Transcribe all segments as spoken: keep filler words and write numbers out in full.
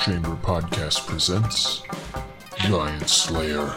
Chamber Podcast presents Giant Slayer.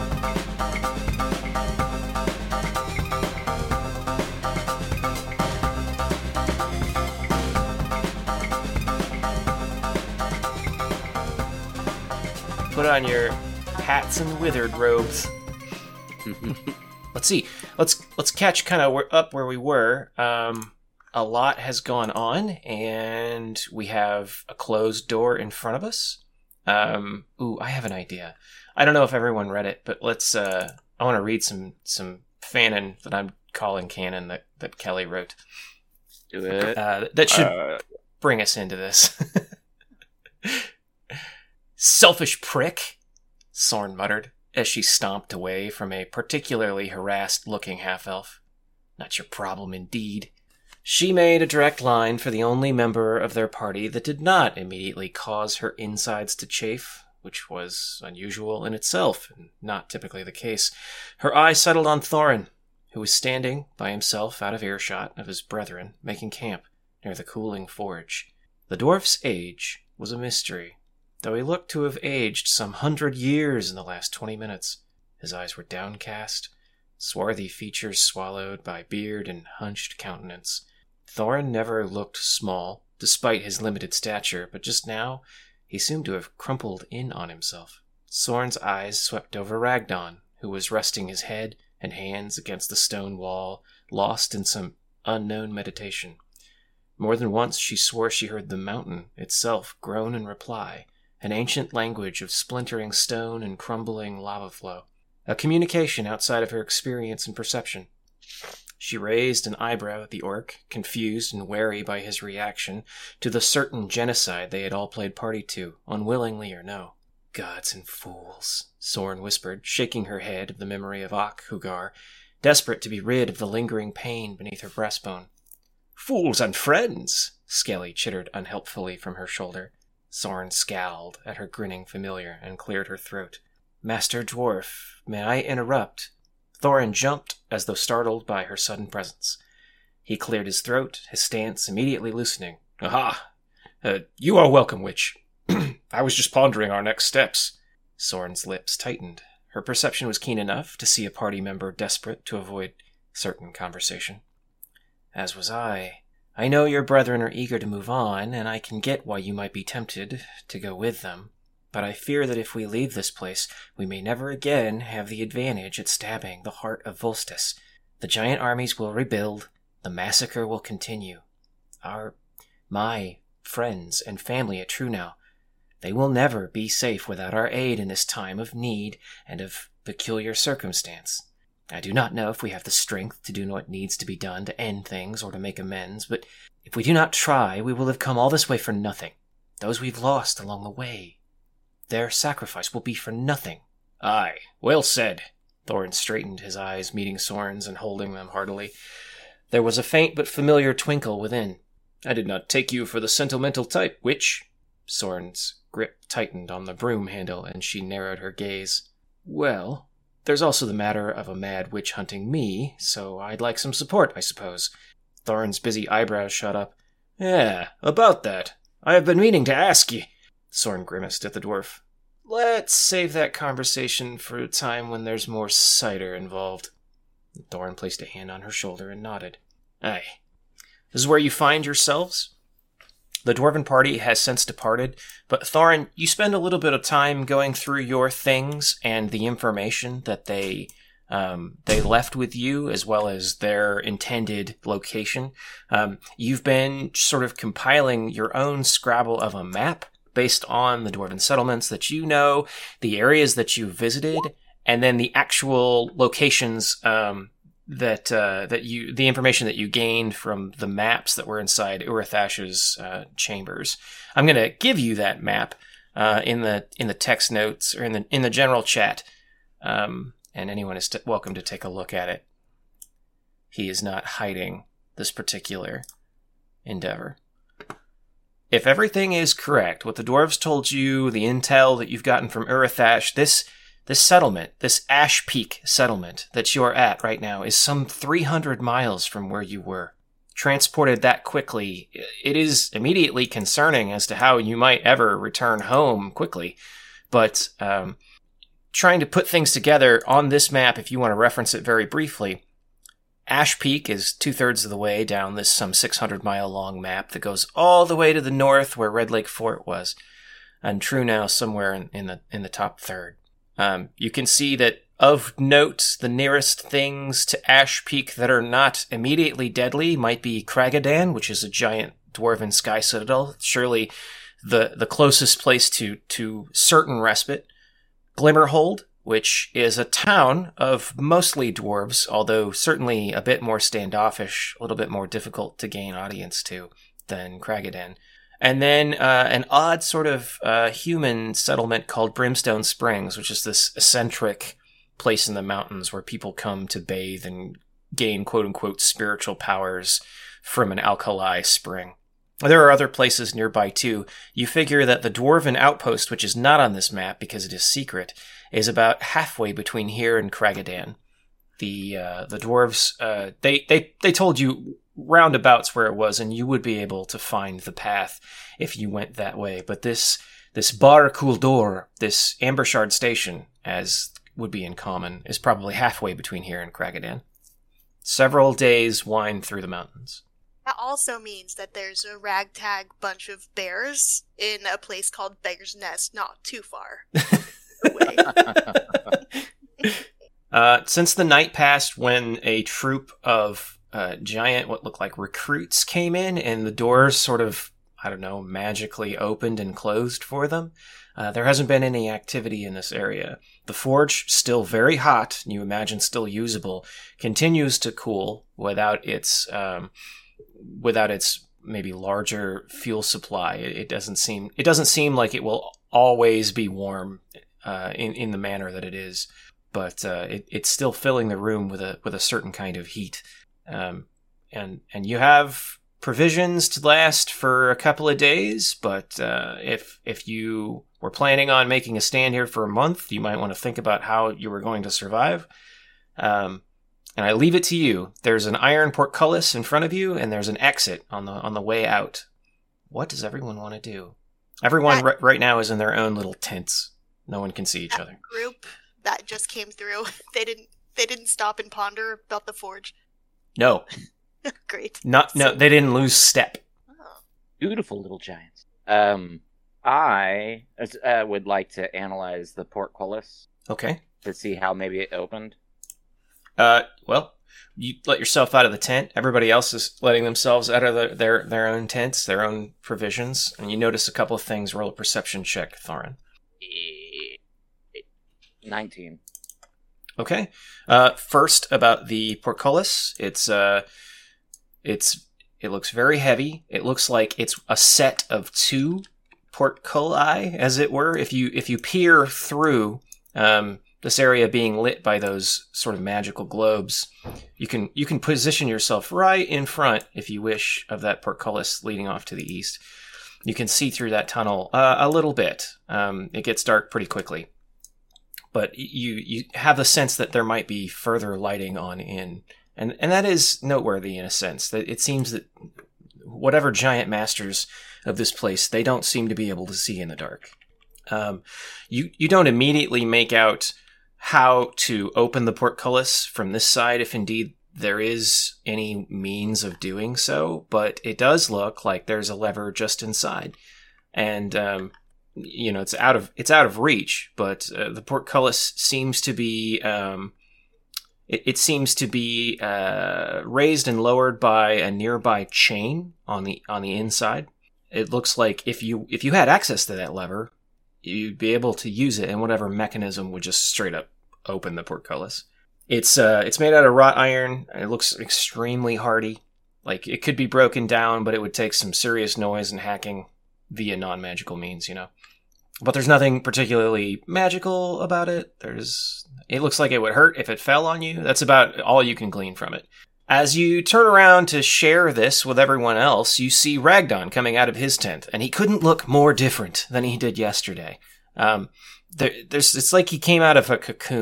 Put on your hats and withered robes. Let's see. Let's let's catch kind of up where we were. Um, a lot has gone on, and we have a closed door in front of us. Um, ooh, I have an idea. I don't know if everyone read it, but let's. Uh, I want to read some some fanon that I'm calling canon that, that Kelly wrote. Do it. Uh, that should Uh, bring us into this. Selfish prick, Sorn muttered as she stomped away from a particularly harassed-looking half-elf. Not your problem, indeed. She made a direct line for the only member of their party that did not immediately cause her insides to chafe, which was unusual in itself, and not typically the case. Her eye settled on Thorin, who was standing by himself out of earshot of his brethren, making camp near the cooling forge. The dwarf's age was a mystery, though he looked to have aged some hundred years in the last twenty minutes. His eyes were downcast, swarthy features swallowed by beard and hunched countenance. Thorin never looked small, despite his limited stature, but just now he seemed to have crumpled in on himself. Sorn's eyes swept over Ragdon, who was resting his head and hands against the stone wall, lost in some unknown meditation. More than once she swore she heard the mountain itself groan in reply, an ancient language of splintering stone and crumbling lava flow, a communication outside of her experience and perception. She raised an eyebrow at the orc, confused and wary by his reaction to the certain genocide they had all played party to, unwillingly or no. Gods and fools, Sorn whispered, shaking her head of the memory of Ak Hugar, desperate to be rid of the lingering pain beneath her breastbone. Fools and friends, Skelly chittered unhelpfully from her shoulder. Sorn scowled at her grinning familiar and cleared her throat. Master Dwarf, may I interrupt? Thorin jumped as though startled by her sudden presence. He cleared his throat, his stance immediately loosening. Aha! Uh, you are welcome, witch. I was just pondering our next steps. Sorn's lips tightened. Her perception was keen enough to see a party member desperate to avoid certain conversation. As was I. I know your brethren are eager to move on, and I can get why you might be tempted to go with them. But I fear that if we leave this place, we may never again have the advantage at stabbing the heart of Volstis. The giant armies will rebuild, the massacre will continue. Our, my friends and family at Trunau, they will never be safe without our aid in this time of need and of peculiar circumstance. I do not know if we have the strength to do what needs to be done to end things or to make amends, but if we do not try, we will have come all this way for nothing. Those we've lost along the way, their sacrifice will be for nothing. Aye, well said. Thorin straightened, his eyes meeting Sorn's and holding them heartily. There was a faint but familiar twinkle within. I did not take you for the sentimental type, witch. Sorn's grip tightened on the broom handle, and she narrowed her gaze. Well, there's also the matter of a mad witch hunting me, so I'd like some support, I suppose. Thorin's busy eyebrows shot up. Yeah, about that. I have been meaning to ask ye. Sorn grimaced at the dwarf. Let's save that conversation for a time when there's more cider involved. Thorin placed a hand on her shoulder and nodded. Aye. This is where you find yourselves? The dwarven party has since departed, but Thorin, you spend a little bit of time going through your things and the information that they um, they left with you, as well as their intended location. Um, you've been sort of compiling your own Scrabble of a map based on the dwarven settlements that you know, the areas that you visited, and then the actual locations um, that uh, that you, the information that you gained from the maps that were inside Urathash's uh, chambers. I'm going to give you that map uh, in the in the text notes or in the in the general chat, um, and anyone is t- welcome to take a look at it. He is not hiding this particular endeavor. If everything is correct, what the dwarves told you, the intel that you've gotten from Urathash, this this settlement, this Ash Peak settlement that you're at right now is some three hundred miles from where you were. transported that quickly, it is immediately concerning as to how you might ever return home quickly. But um, trying to put things together on this map, if you want to reference it very briefly, Ash Peak is two-thirds of the way down this some six hundred mile long map that goes all the way to the north where Red Lake Fort was, and Trunau somewhere in, in the in the top third. Um, you can see that of note, the nearest things to Ash Peak that are not immediately deadly might be Kragadan, which is a giant dwarven sky citadel, surely the the closest place to to certain respite. Glimmerhold, which is a town of mostly dwarves, although certainly a bit more standoffish, a little bit more difficult to gain audience to than Kragadan. And then uh, an odd sort of uh, human settlement called Brimstone Springs, which is this eccentric place in the mountains where people come to bathe and gain quote-unquote spiritual powers from an alkali spring. There are other places nearby too. You figure that the Dwarven Outpost, which is not on this map because it is secret, is about halfway between here and Kragadan. The uh, the dwarves, uh, they, they, they told you roundabouts where it was, and you would be able to find the path if you went that way. But this this Bar Kuldor, this Ambershard Station, as would be in common, is probably halfway between here and Kragadan. Several days wind through the mountains. That also means that there's a ragtag bunch of bears in a place called Beggar's Nest, not too far away. uh, since the night passed when a troop of uh, giant, what looked like recruits came in, and the doors sort of, I don't know, magically opened and closed for them, uh, there hasn't been any activity in this area. The forge, still very hot, you imagine still usable, continues to cool without its... Um, without its maybe larger fuel supply. It, it doesn't seem it doesn't seem like it will always be warm uh, in in the manner that it is, but uh, it, it's still filling the room with a with a certain kind of heat. Um, and and you have provisions to last for a couple of days, but uh, if if you were planning on making a stand here for a month, you might want to think about how you were going to survive. Um, And I leave it to you. There's an iron portcullis in front of you, and there's an exit on the on the way out. What does everyone want to do? Everyone r- right now is in their own little tents. No one can see each other. Group that just came through. They didn't. They didn't stop and ponder about the forge. No. Great. Not no. So- They didn't lose step. Oh. Beautiful little giants. Um, I uh, would like to analyze the portcullis Okay. to see how maybe it opened. Uh, well, you let yourself out of the tent. Everybody else is letting themselves out of the, their their own tents, their own provisions, and you notice a couple of things. Roll a perception check, Thorin. Nineteen. Okay. Uh, first about the portcullis. It's uh, it's it looks very heavy. It looks like it's a set of two portculli, as it were. If you if you peer through, um. this area being lit by those sort of magical globes, you can you can position yourself right in front, if you wish, of that portcullis leading off to the east. You can see through that tunnel uh, a little bit. Um, it gets dark pretty quickly, but you you have the sense that there might be further lighting on in, and and that is noteworthy in a sense. That it seems that whatever giant masters of this place, they don't seem to be able to see in the dark. Um, you you don't immediately make out how to open the portcullis from this side, if indeed there is any means of doing so, but it does look like there's a lever just inside, and um, you know it's out of it's out of reach. But uh, the portcullis seems to be um, it, it seems to be uh, raised and lowered by a nearby chain on the on the inside. It looks like if you if you had access to that lever, you'd be able to use it, and whatever mechanism would just straight up open the portcullis. It's uh, it's made out of wrought iron. It looks extremely hardy. Like, it could be broken down, but it would take some serious noise and hacking via non-magical means, you know. But there's nothing particularly magical about it. There's, it looks like it would hurt if it fell on you. That's about all you can glean from it. As you turn around to share this with everyone else, you see Ragdon coming out of his tent, and he couldn't look more different than he did yesterday. Um, there, there's, it's like he came out of a cocoon.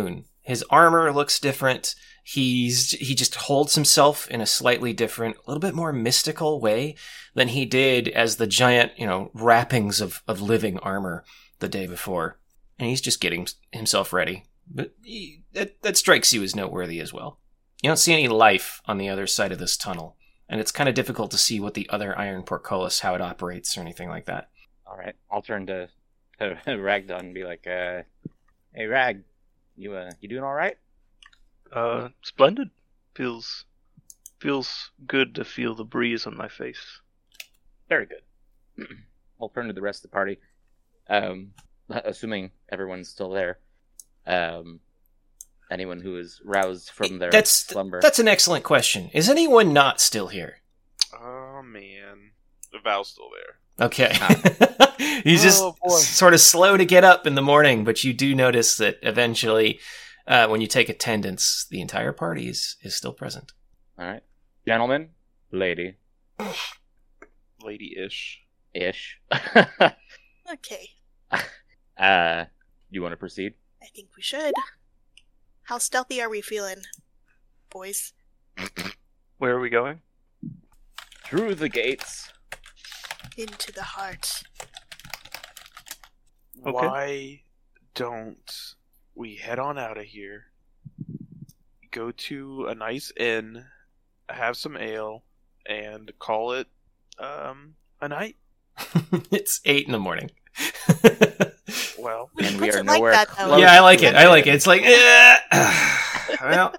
His armor looks different. He's he just holds himself in a slightly different, a little bit more mystical way than he did as the giant, you know, wrappings of, of living armor the day before. And he's just getting himself ready. But he, that, that strikes you as noteworthy as well. You don't see any life on the other side of this tunnel. And it's kind of difficult to see what the other iron portcullis, how it operates or anything like that. All right, I'll turn to, to Ragdon and be like, uh, "Hey, Rag, you uh, you doing all right?" Uh, splendid. Feels feels good to feel the breeze on my face. Very good. I'll turn to the rest of the party, um, assuming everyone's still there. Um, anyone who is roused from their that's, slumber. That's an excellent question. Is anyone not still here? Oh, man. Val's still there. Okay. He's just Oh, boy. sort of slow to get up in the morning, but you do notice that eventually, uh, when you take attendance, the entire party is, is still present. All right, gentlemen, lady, Lady-ish. ish. Okay, uh, you want to proceed? I think we should. How stealthy are we feeling, boys? Where are we going? Through the gates. Into the heart. Okay. Why don't we head on out of here, go to a nice inn, have some ale, and call it um, a night? It's eight in the morning. Well, Who And we puts are it like nowhere that, though? close. Yeah, I like it. I like it. It's like, eh. Well,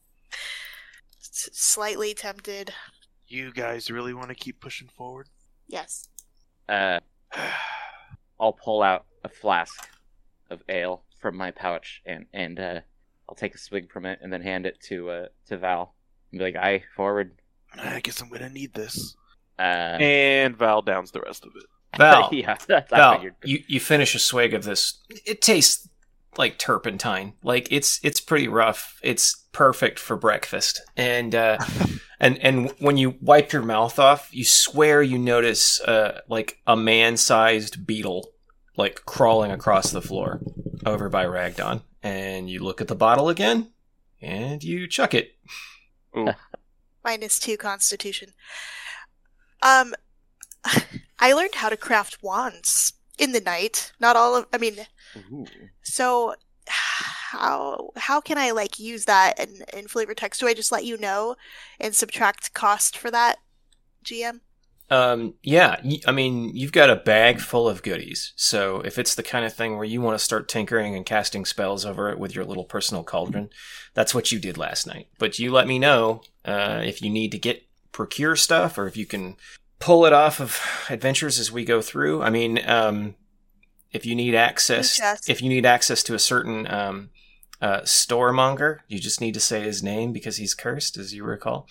S- slightly tempted. you guys really want to keep pushing forward? Yes. Uh, I'll pull out a flask of ale from my pouch and and uh, I'll take a swig from it and then hand it to uh to Val and be like, "Aye, forward." I guess I'm gonna need this. Uh, And Val downs the rest of it. Val, yeah, that's I Val, figured. you, you finish a swig of this. It tastes like turpentine. Like it's it's pretty rough. It's perfect for breakfast. And uh, and and when you wipe your mouth off, you swear you notice uh, like a man-sized beetle like crawling across the floor over by Ragdon. And you look at the bottle again, and you chuck it. Minus two constitution. Um, I learned how to craft wands in the night. Not all of, I mean, Ooh. so how how can I like use that in, in flavor text? Do I just let you know and subtract cost for that, G M? Um, yeah, y- I mean, you've got a bag full of goodies. So if it's the kind of thing where you want to start tinkering and casting spells over it with your little personal cauldron, that's what you did last night. But you let me know uh, if you need to get procure stuff or if you can pull it off of adventures as we go through. I mean, um, if you need access, Yes. if you need access to a certain um, uh, storemonger, you just need to say his name because he's cursed, as you recall.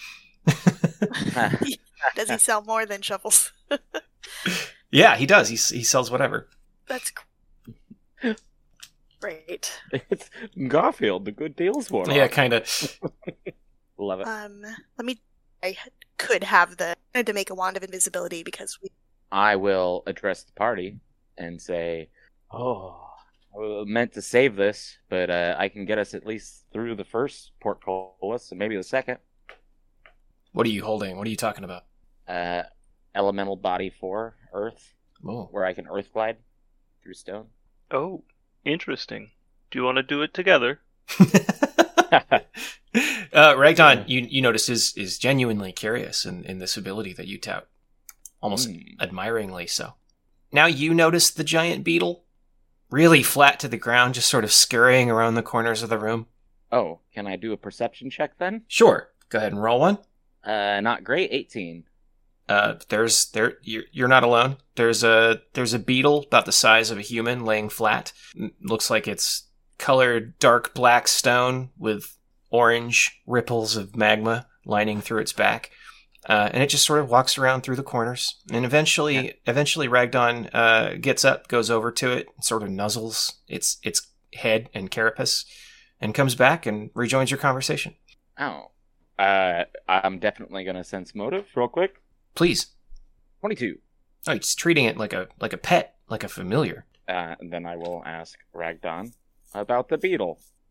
Does he sell more than shovels? Yeah, he does. He he sells whatever. That's great. It's Garfield, the good deals one. Yeah, kind of. Love it. Um, let me. I could have the to make a wand of invisibility because we. I will address the party and say, "Oh, I was meant to save this, but uh, I can get us at least through the first portcullis and maybe the second. What are you holding? What are you talking about? Uh, elemental body four, Earth, Oh. where I can Earth glide through stone." Oh, interesting. Do you want to do it together? uh, Ragdon, you you notice is is genuinely curious in, in this ability that you tout, almost Mm. admiringly so. Now you notice the giant beetle, really flat to the ground, just sort of scurrying around the corners of the room. Oh, can I do a perception check then? Sure, go ahead and roll one. Uh, not great. eighteen. Uh, there's there you're, you're not alone. There's a there's a beetle about the size of a human laying flat. N- Looks like it's colored dark black stone with orange ripples of magma lining through its back, uh, and it just sort of walks around through the corners. And eventually, Yeah. eventually, Ragdon uh, gets up, goes over to it, and sort of nuzzles its its head and carapace, and comes back and rejoins your conversation. Oh. Uh, I'm definitely gonna sense motive real quick. Please. twenty-two. Oh, he's treating it like a like a pet, like a familiar. Uh, and then I will ask Ragdon about the beetle.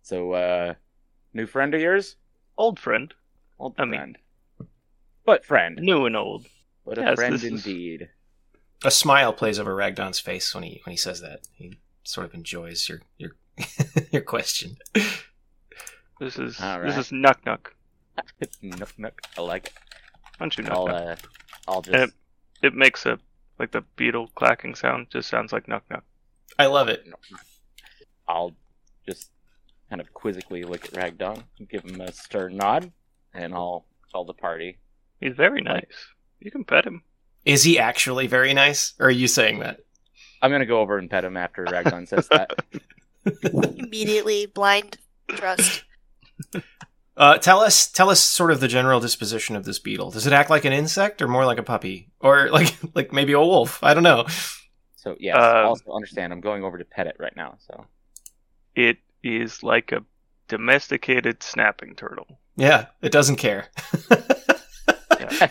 So, uh, new friend of yours? Old friend. Old I mean- friend. But friend. New and old. But a Yes, friend this is- indeed. A smile plays over Ragdon's face when he when he says that. He sort of enjoys your your your question. This is All this right. is Nuck Nuck. Nook, nook. I like it. Why don't you Nuck I'll, Nuck? uh, I'll just... And it, it makes a like the beetle clacking sound. Just sounds like Nuck Nuck. I love it. I'll just kind of quizzically look at Ragdon, give him a stern nod, and I'll tell the party. He's very nice. You can pet him. Is he actually very nice, or are you saying that? I'm gonna go over and pet him after Ragdon says that. Immediately blind trust. Uh, tell us, tell us, sort of the general disposition of this beetle. Does it act like an insect, or more like a puppy, or like like maybe a wolf? I don't know. So yes, Um, also understand I'm going over to pet it right now. So It is like a domesticated snapping turtle. Yeah, it doesn't care. Yeah.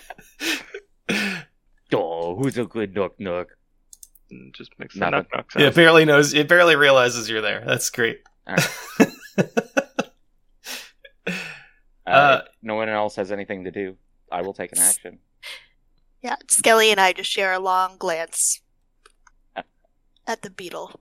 oh, who's a good nook nook? And just makes the Nothing. Nuck Nuck sound. It barely knows. It barely realizes you're there. That's great. All right. Uh, Uh, if no one else has anything to do, I will take an action. Yeah, Skelly and I just share a long glance at the beetle.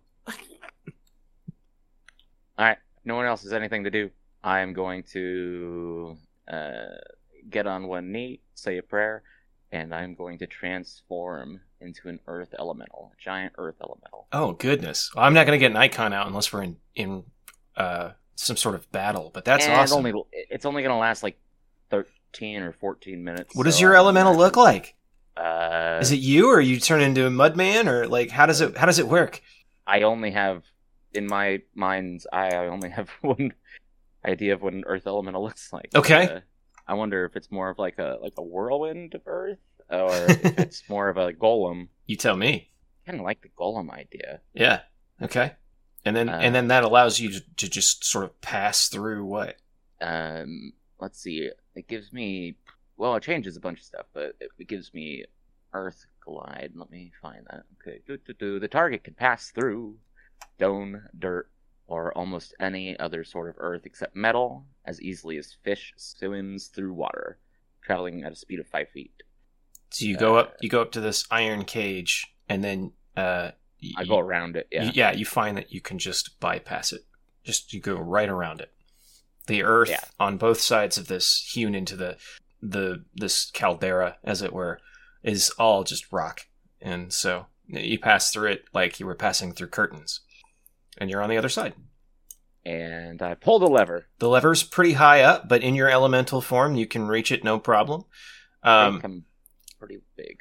All right. No one else has anything to do. I am going to uh, get on one knee, say a prayer, and I'm going to transform into an earth elemental, a giant earth elemental. Oh goodness! Well, I'm not going to get an icon out unless we're in in uh, some sort of battle. But that's and awesome. Only, it's only going to last like thirteen or fourteen minutes. What does so your I elemental imagine- look like? Uh, Is it you, or you turn into a mudman, or like how does it how does it work? I only have, in my mind's eye, I only have one idea of what an earth elemental looks like. Okay. Uh, I wonder if it's more of like a like a whirlwind of earth, or if it's more of a golem. You tell me. Kind of like the golem idea. Yeah. Okay. And then Uh, and then that allows you to, to just sort of pass through what? Um, let's see. It gives me, well, it changes a bunch of stuff, but it, it gives me Earth Glide. Let me find that. Okay. Do, do, do. The target can pass through stone, dirt, or almost any other sort of earth except metal as easily as fish swims through water, traveling at a speed of five feet. So you go Uh, up you go up to this iron cage, and then uh, y- I go around it. Yeah. You, yeah, you find that you can just bypass it. Just you go right around it. The earth Yeah. on both sides of this, hewn into the the this caldera, as it were, is all just rock, and so you pass through it like you were passing through curtains, and you're on the other side. And I pull the lever. The lever's pretty high up, but in your elemental form, you can reach it no problem. I Um, think I'm pretty big.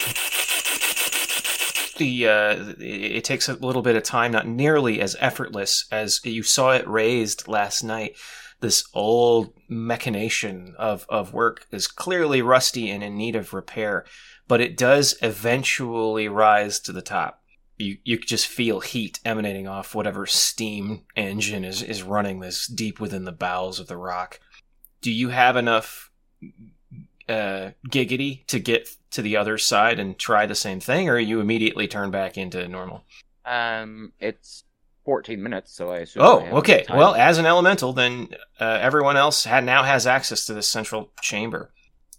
the uh, it it takes a little bit of time, not nearly as effortless as you saw it raised last night. This old machination of, of work is clearly rusty and in need of repair, but it does eventually rise to the top. You you just feel heat emanating off whatever steam engine is, is running this deep within the bowels of the rock. Do you have enough uh, giggity to get to the other side and try the same thing, or you immediately turn back into normal? Um, it's fourteen minutes, so I assume. I Oh, have okay. time. Well, as an elemental, then uh, everyone else had, now has access to this central chamber.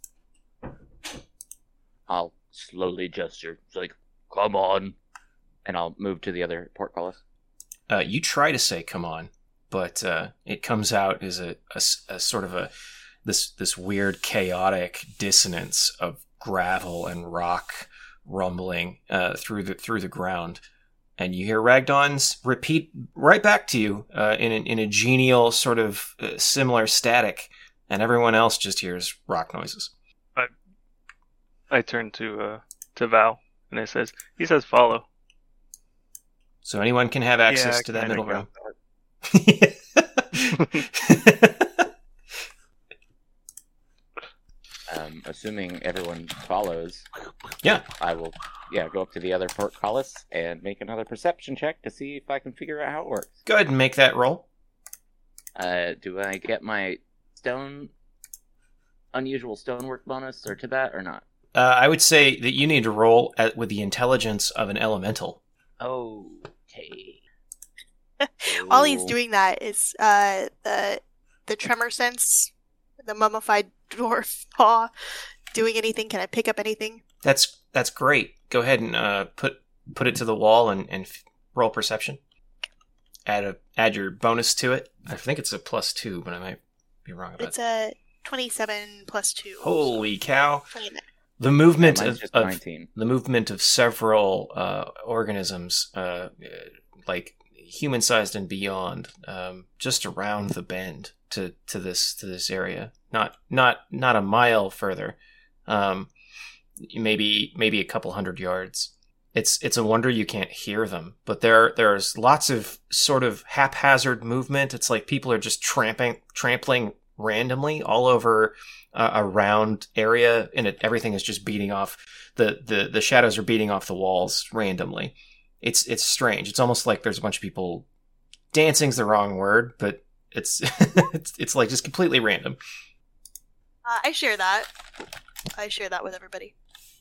I'll slowly gesture, it's like, come on. And I'll move to the other portcullis. Uh, you try to say "come on," but uh, it comes out as a, a s- a sort of a this this weird chaotic dissonance of gravel and rock rumbling uh, through the through the ground, and you hear Ragdon's repeat right back to you uh, in a, in a genial sort of uh, similar static, and everyone else just hears rock noises. I turn to uh, to Val, and it says, he says follow. So anyone can have access Yeah, I to that kinda middle got room. Um, assuming everyone follows, Yeah. I will, yeah, go up to the other portcullis and make another perception check to see if I can figure out how it works. Go ahead and make that roll. Uh, do I get my stone, unusual stonework bonus or to that or not? Uh, I would say that you need to roll at, with the intelligence of an elemental. Okay. While he's Ooh. doing that, is uh the the tremor sense, the mummified dwarf paw, doing anything? Can I pick up anything? That's that's great. Go ahead and uh, put put it to the wall and, and f- roll perception. Add a add your bonus to it. I think it's a plus two, but I might be wrong about It's a twenty-seven plus two. Holy cow! twenty-nine. The movement Mine's of, just of nineteen. the movement of several uh, organisms, uh, like human-sized and beyond, um, just around the bend to, to this to this area. Not not not a mile further. Um, maybe maybe a couple hundred yards. It's it's a wonder you can't hear them. But there there's lots of sort of haphazard movement. It's like people are just tramping trampling randomly all over uh, a round area, and it, everything is just beating off the, the the shadows are beating off the walls randomly. It's it's strange. It's almost like there's a bunch of people. Dancing's the wrong word, but it's it's it's like just completely random. Uh, I share that. I share that with everybody.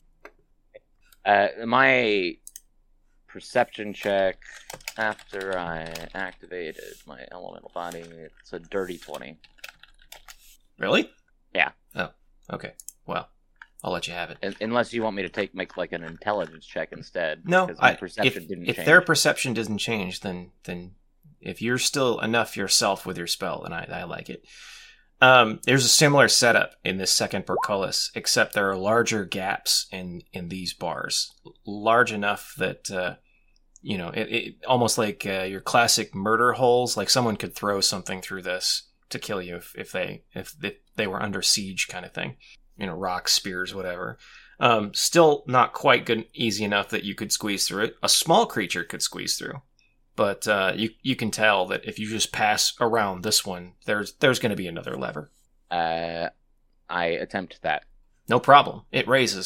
Uh, my perception check after I activated my elemental body, it's a dirty twenty. Really? Yeah. Oh, okay. Well, I'll let you have it. Un- Unless you want me to take make like an intelligence check instead. No, because my I, perception if, didn't if change. their perception doesn't change, then then if you're still enough yourself with your spell, then I, I like it. Um, there's a similar setup in this second portcullis, except there are larger gaps in, in these bars, large enough that uh, you know it, it almost like uh, your classic murder holes. Like someone could throw something through this to kill you if, if they if they, they were under siege, kind of thing. You know, rocks, spears, whatever. Um, still not quite good, easy enough that you could squeeze through it. A small creature could squeeze through. But uh, you you can tell that if you just pass around this one, there's there's going to be another lever. Uh, I attempt that. No problem. It raises.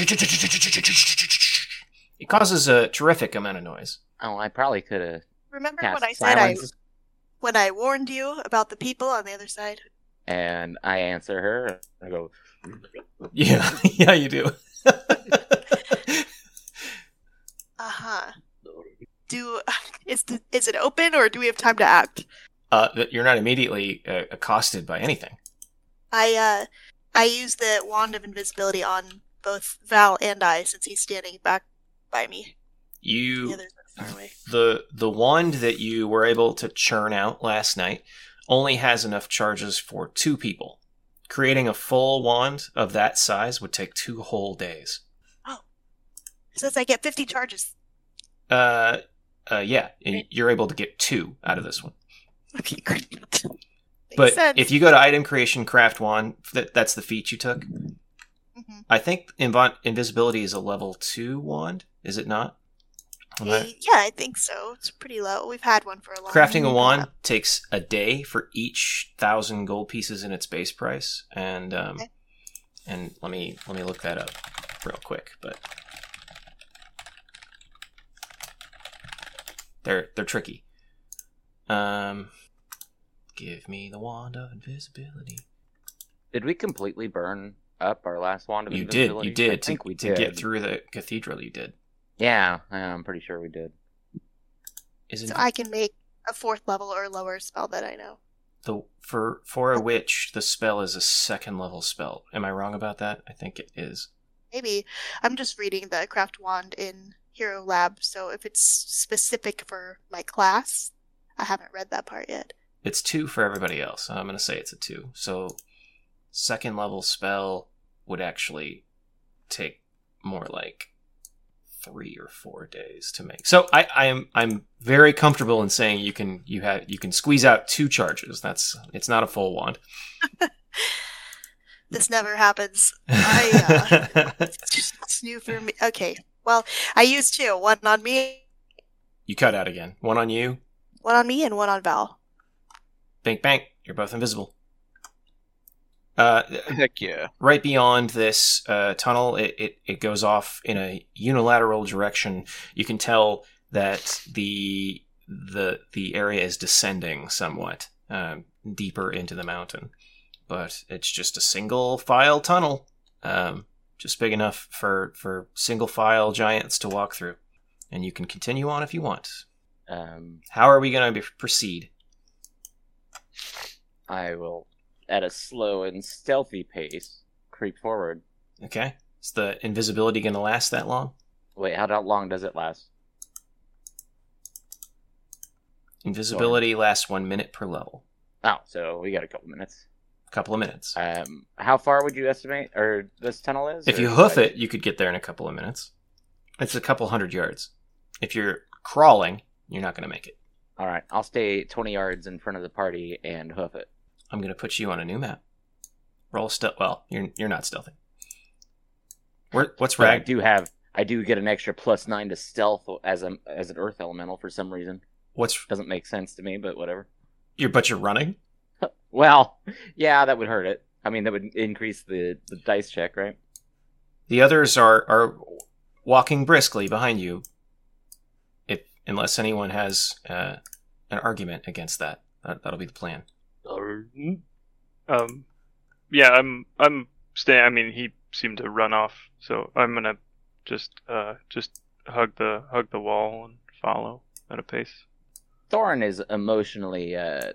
It causes a terrific amount of noise. Oh, I probably could have Remember cast when I said I silence. when I warned you about the people on the other side? And I answer her. I go, Yeah, yeah, you do. Uh-huh. Do is the, is it open or do we have time to act? uh, that you're not immediately uh, accosted by anything. I uh I use the wand of invisibility on both Val and I since he's standing back by me. The You others are far away. the the wand that you were able to churn out last night only has enough charges for two people. Creating a full wand of that size would take two whole days. It says I get fifty charges. Uh, uh, yeah, and you're able to get two out of this one. Okay, great. Makes But sense. if you go to item creation, craft wand, that, that's the feat you took. Mhm. I think inv- invisibility is a level two wand, is it not? Am I- Yeah, yeah, I think so. It's pretty low. We've had one for a long Crafting a time. wand takes a day for each thousand gold pieces in its base price, and um, Okay. and let me let me look that up real quick. But they're they're tricky. Um, give me the wand of invisibility. did we completely burn up our last wand of You did, invisibility? you did. I to, think we to did. get through the cathedral. You did. Yeah, I'm pretty sure we did. Isn't So I can make a fourth level or lower spell that I know. the for for a witch the spell is a second level spell? Am I wrong about that? I think it is. Maybe. I'm just reading the craft wand in Hero Lab, so if it's specific for my class, I haven't read that part yet. It's two for everybody else. I'm going to say it's a two. So, second level spell would actually take more like three or four days to make. So I, I'm I'm very comfortable in saying you can you have you can squeeze out two charges. That's it's not a full wand. This never happens. I, uh, it's just it's new for me. Okay, well, I used two. One on me, You cut out again. One on you. one on me, and one on Val. Bank bank. You're both invisible. Uh, Heck yeah. right beyond this uh, tunnel, it, it, it goes off in a unilateral direction. You can tell that the the the area is descending somewhat um, deeper into the mountain, but it's just a single file tunnel, um, just big enough for for single file giants to walk through, and you can continue on if you want. Um, How are we going to proceed? I will, at a slow and stealthy pace, creep forward. Okay. Is the invisibility going to last that long? Wait, how do- long does it last? Invisibility lasts one minute per level. Oh, so we got a couple minutes. A couple of minutes. Um, how far would you estimate, or this tunnel is? If or you is hoof that- it, you could get there in a couple of minutes. It's a couple hundred yards. If you're crawling, you're not going to make it. All right, I'll stay twenty yards in front of the party and hoof it. I'm going to put you on a new map. Roll stealth. Well, you're you're not stealthy. Where, what's But I Rag? do have, I do get an extra plus nine to stealth as a as an earth elemental for some reason. What's Doesn't make sense to me, but whatever. you're but you're running? Well, yeah, that would hurt it. I mean, that would increase the, the dice check, right? The others are are walking briskly behind you. If unless anyone has uh, an argument against that, that that'll be the plan. Um, yeah, I'm I'm staying. I mean, he seemed to run off, so I'm gonna just uh just hug the hug the wall and follow at a pace. Thorin is emotionally uh,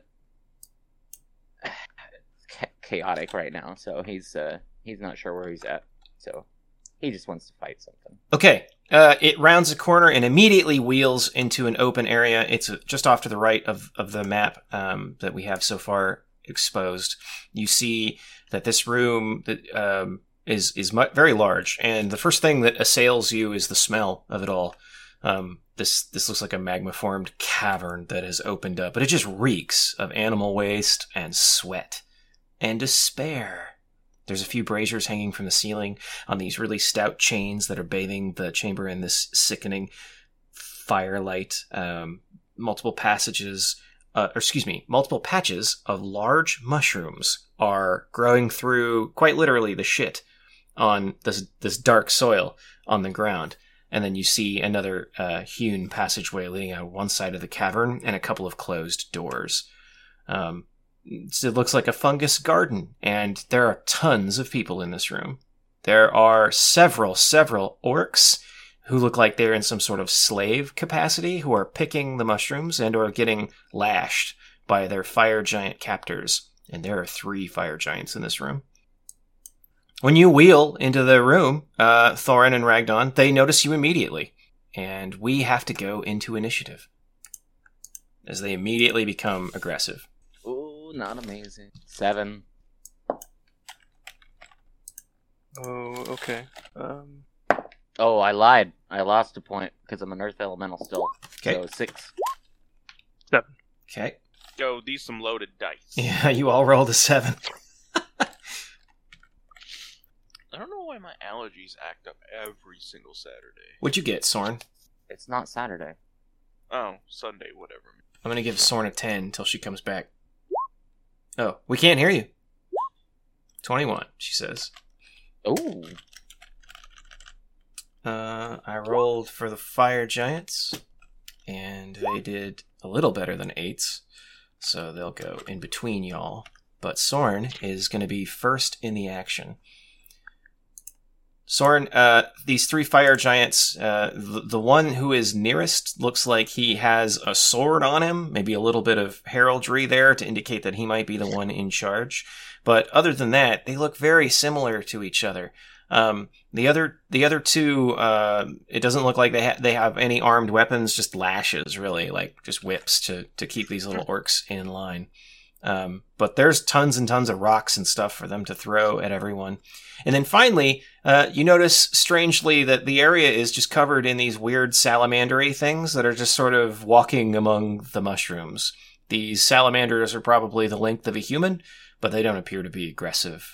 cha- chaotic right now, so he's uh, he's not sure where he's at. So he just wants to fight something. Okay, uh, it rounds a corner and immediately wheels into an open area. It's uh, just off to the right of, of the map um, that we have so far exposed. You see that this room that um, is is mu- very large, and the first thing that assails you is the smell of it all. Um, this this looks like a magma-formed cavern that has opened up, but it just reeks of animal waste and sweat and despair. There's a few braziers hanging from the ceiling on these really stout chains that are bathing the chamber in this sickening firelight. Um, multiple passages, uh, or excuse me, multiple patches of large mushrooms are growing through, quite literally, the shit on this this dark soil on the ground. And then you see another uh, hewn passageway leading out one side of the cavern and a couple of closed doors. Um, it looks like a fungus garden, and there are tons of people in this room. There are several, several orcs who look like they're in some sort of slave capacity, who are picking the mushrooms and or getting lashed by their fire giant captors. And there are three fire giants in this room. When you wheel into the room, uh, Thorin and Ragdon, they notice you immediately. And we have to go into initiative, as they immediately become aggressive. Ooh, not amazing. Seven. Oh, okay. Um, Oh, I lied. I lost a point because I'm an earth elemental still. Okay. So six. Okay. Yo, these some loaded dice. Yeah, you all rolled a seven. I don't know why my allergies act up every single Saturday. What'd you get, Soren? It's not Saturday. Oh, Sunday, whatever. I'm gonna give Soren a ten until she comes back. Oh, we can't hear you. twenty-one, she says. Ooh. Uh, I rolled for the fire giants, and they did a little better than eights, so they'll go in between y'all. But Soren is going to be first in the action. Soren, uh, these three fire giants, uh, the, the one who is nearest looks like he has a sword on him, maybe a little bit of heraldry there to indicate that he might be the one in charge. But other than that, they look very similar to each other. Um, the other, the other two, uh, it doesn't look like they ha- they have any armed weapons, just lashes, really, like just whips to, to keep these little orcs in line. Um, but there's tons and tons of rocks and stuff for them to throw at everyone. And then finally, uh, you notice strangely that the area is just covered in these weird salamandery things that are just sort of walking among the mushrooms. These salamanders are probably the length of a human, but they don't appear to be aggressive.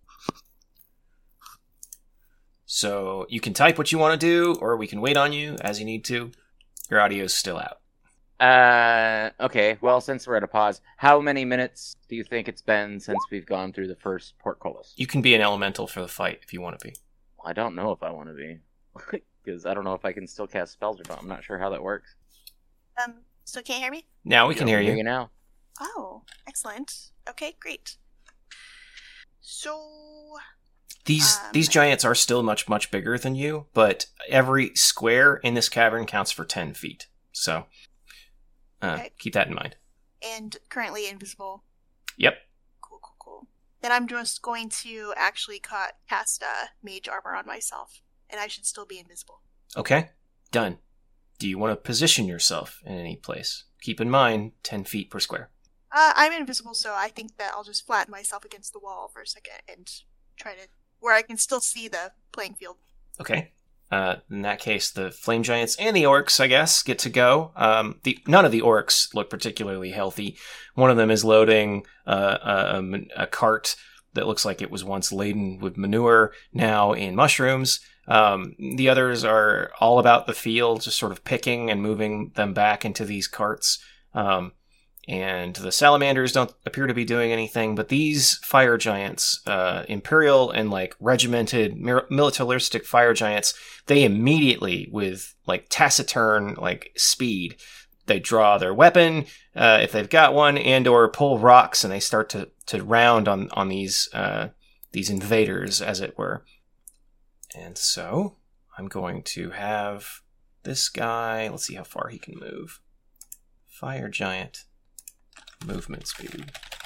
So you can type what you want to do, or we can wait on you as you need to. Your audio's still out. Uh, okay. Well, since we're at a pause, how many minutes do you think it's been since we've gone through the first portcullis? You can be an elemental for the fight if you want to be. I don't know if I want to be, because I don't know if I can still cast spells or not. I'm not sure how that works. Um, still can't hear me? Now we can hear Hear you. you now. Oh, excellent. Okay, great. So, These Um, these giants are still much, much bigger than you, but every square in this cavern counts for ten feet. So Uh, Okay. Keep that in mind. And currently invisible. Yep. Cool, cool, cool. Then I'm just going to actually ca- cast uh, mage armor on myself, and I should still be invisible. Okay. Done. Do you want to position yourself in any place? Keep in mind, ten feet per square. Uh, I'm invisible, so I think that I'll just flatten myself against the wall for a second and try to where I can still see the playing field. Okay. Uh, in that case, the flame giants and the orcs, I guess, get to go. Um, the none of the orcs look particularly healthy. One of them is loading uh, a, a, a cart that looks like it was once laden with manure, now in mushrooms. Um, the others are all about the field, just sort of picking and moving them back into these carts. Um, and the salamanders don't appear to be doing anything, but these fire giants, uh, imperial and like regimented mir- militaristic fire giants, they immediately, with like taciturn like speed, they draw their weapon, uh, if they've got one, and or pull rocks, and they start to, to round on, on these, uh, these invaders, as it were. And so, I'm going to have this guy, let's see how far he can move. Fire giant, movement speed.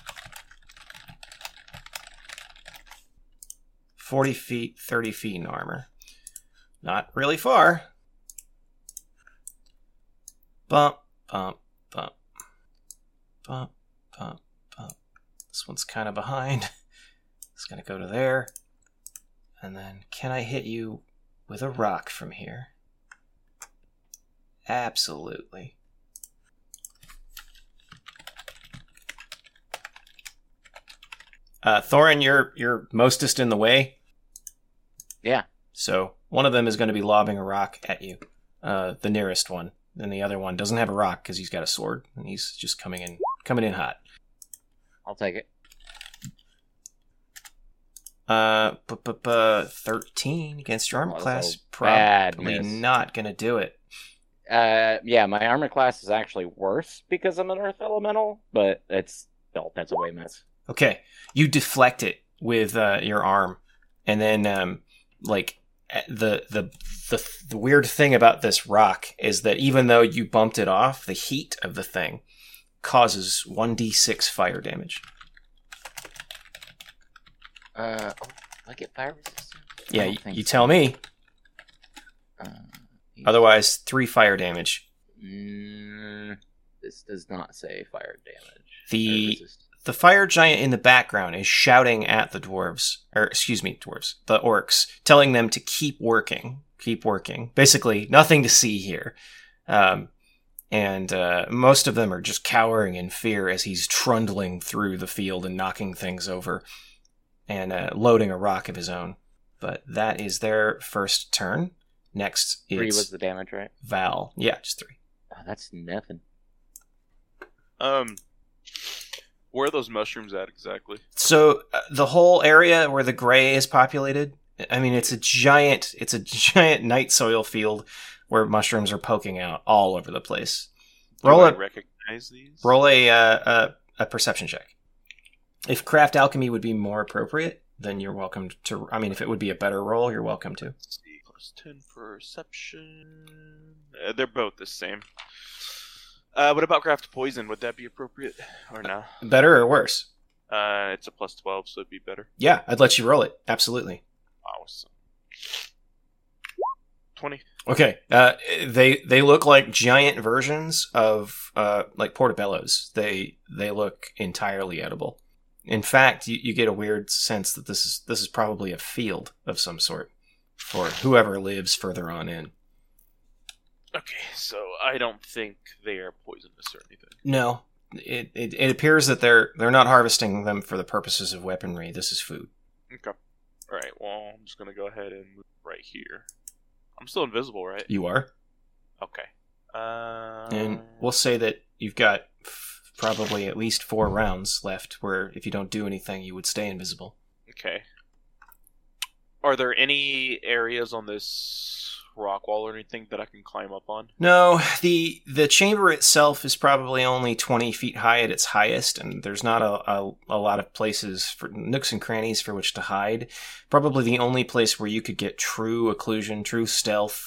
forty feet, thirty feet in armor. Not really far. Bump, bump, bump. Bump, bump, bump. This one's kind of behind. It's going to go to there. And then, can I hit you with a rock from here? Absolutely. Uh, Thorin, you're you're mostest in the way. Yeah. So one of them is going to be lobbing a rock at you, uh, the nearest one. And the other one doesn't have a rock because he's got a sword, and he's just coming in coming in hot. I'll take it. Uh, bu- bu- bu- thirteen against your armor Oh, class. that's a bad Probably miss. not going to do it. Uh, yeah, my armor class is actually worse because I'm an earth elemental, but it's still that's a way miss. Okay, you deflect it with uh, your arm, and then um, like the, the the the weird thing about this rock is that even though you bumped it off, the heat of the thing causes one d six fire damage. Uh, oh, do I get fire resistance? I Yeah, don't you, think you so. tell me. Uh, Otherwise, three fire damage. mm, this does not say fire damage. The- Or resistance. The fire giant in the background is shouting at the dwarves, or excuse me, dwarves, the orcs, telling them to keep working, keep working. Basically, nothing to see here. Um, and uh, most of them are just cowering in fear as he's trundling through the field and knocking things over and uh, loading a rock of his own. But that is their first turn. Next, Three it's was the damage, right? Val. Yeah, just three. Oh, that's nothing. Um, where are those mushrooms at exactly? So uh, the whole area where the gray is populated, I mean, it's a giant, it's a giant night soil field where mushrooms are poking out all over the place. Do Roll I a recognize these? roll a, uh, a a perception check. If craft alchemy would be more appropriate, then you're welcome to. I mean, if it would be a better roll, you're welcome to. Let's see, plus ten perception. Uh, they're both the same. Uh, what about craft poison? Would that be appropriate or no? Better or worse? Uh, it's a plus twelve, so it'd be better. Yeah, I'd let you roll it. Absolutely. Awesome. Twenty. Okay. Uh, they they look like giant versions of uh, like portobellos. They they look entirely edible. In fact, you, you get a weird sense that this is this is probably a field of some sort for whoever lives further on in. Okay, so I don't think they are poisonous or anything. No, it, it it appears that they're they're not harvesting them for the purposes of weaponry. This is food. Okay. All right. Well, I'm just gonna go ahead and move right here. I'm still invisible, right? You are, Okay. Uh, and we'll say that you've got f- probably at least four rounds left. Where if you don't do anything, you would stay invisible. Okay. Are there any areas on this rock wall or anything that I can climb up on? No, the the chamber itself is probably only twenty feet high at its highest, and there's not a, a, a lot of places, for nooks and crannies for which to hide. Probably the only place where you could get true occlusion, true stealth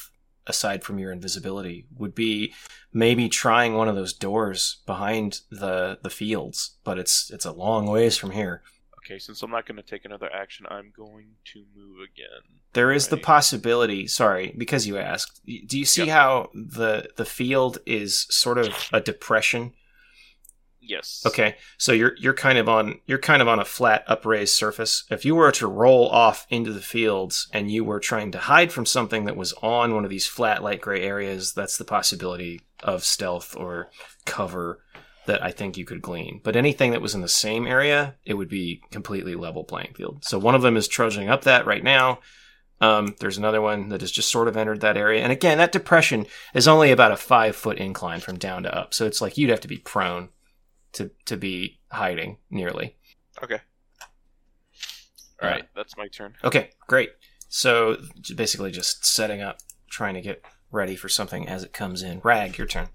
aside from your invisibility, would be maybe trying one of those doors behind the the fields, but it's it's a long ways from here. Okay, since I'm not going to take another action, I'm going to move again. There is the Right. possibility, sorry, because you asked, do you see Yep. how the the field is sort of a depression? Yes. Okay, so you're you're kind of on you're kind of on a flat upraised surface. If you were to roll off into the fields and you were trying to hide from something that was on one of these flat light gray areas, that's the possibility of stealth or cover that I think you could glean. But anything that was in the same area, it would be completely level playing field. So one of them is trudging up that right now. Um, there's another one that has just sort of entered that area. And again, that depression is only about a five foot incline from down to up. So it's like you'd have to be prone to to be hiding nearly. Okay. All right, that's my turn. Okay, great. So j- basically just setting up, trying to get ready for something as it comes in. Rag, your turn.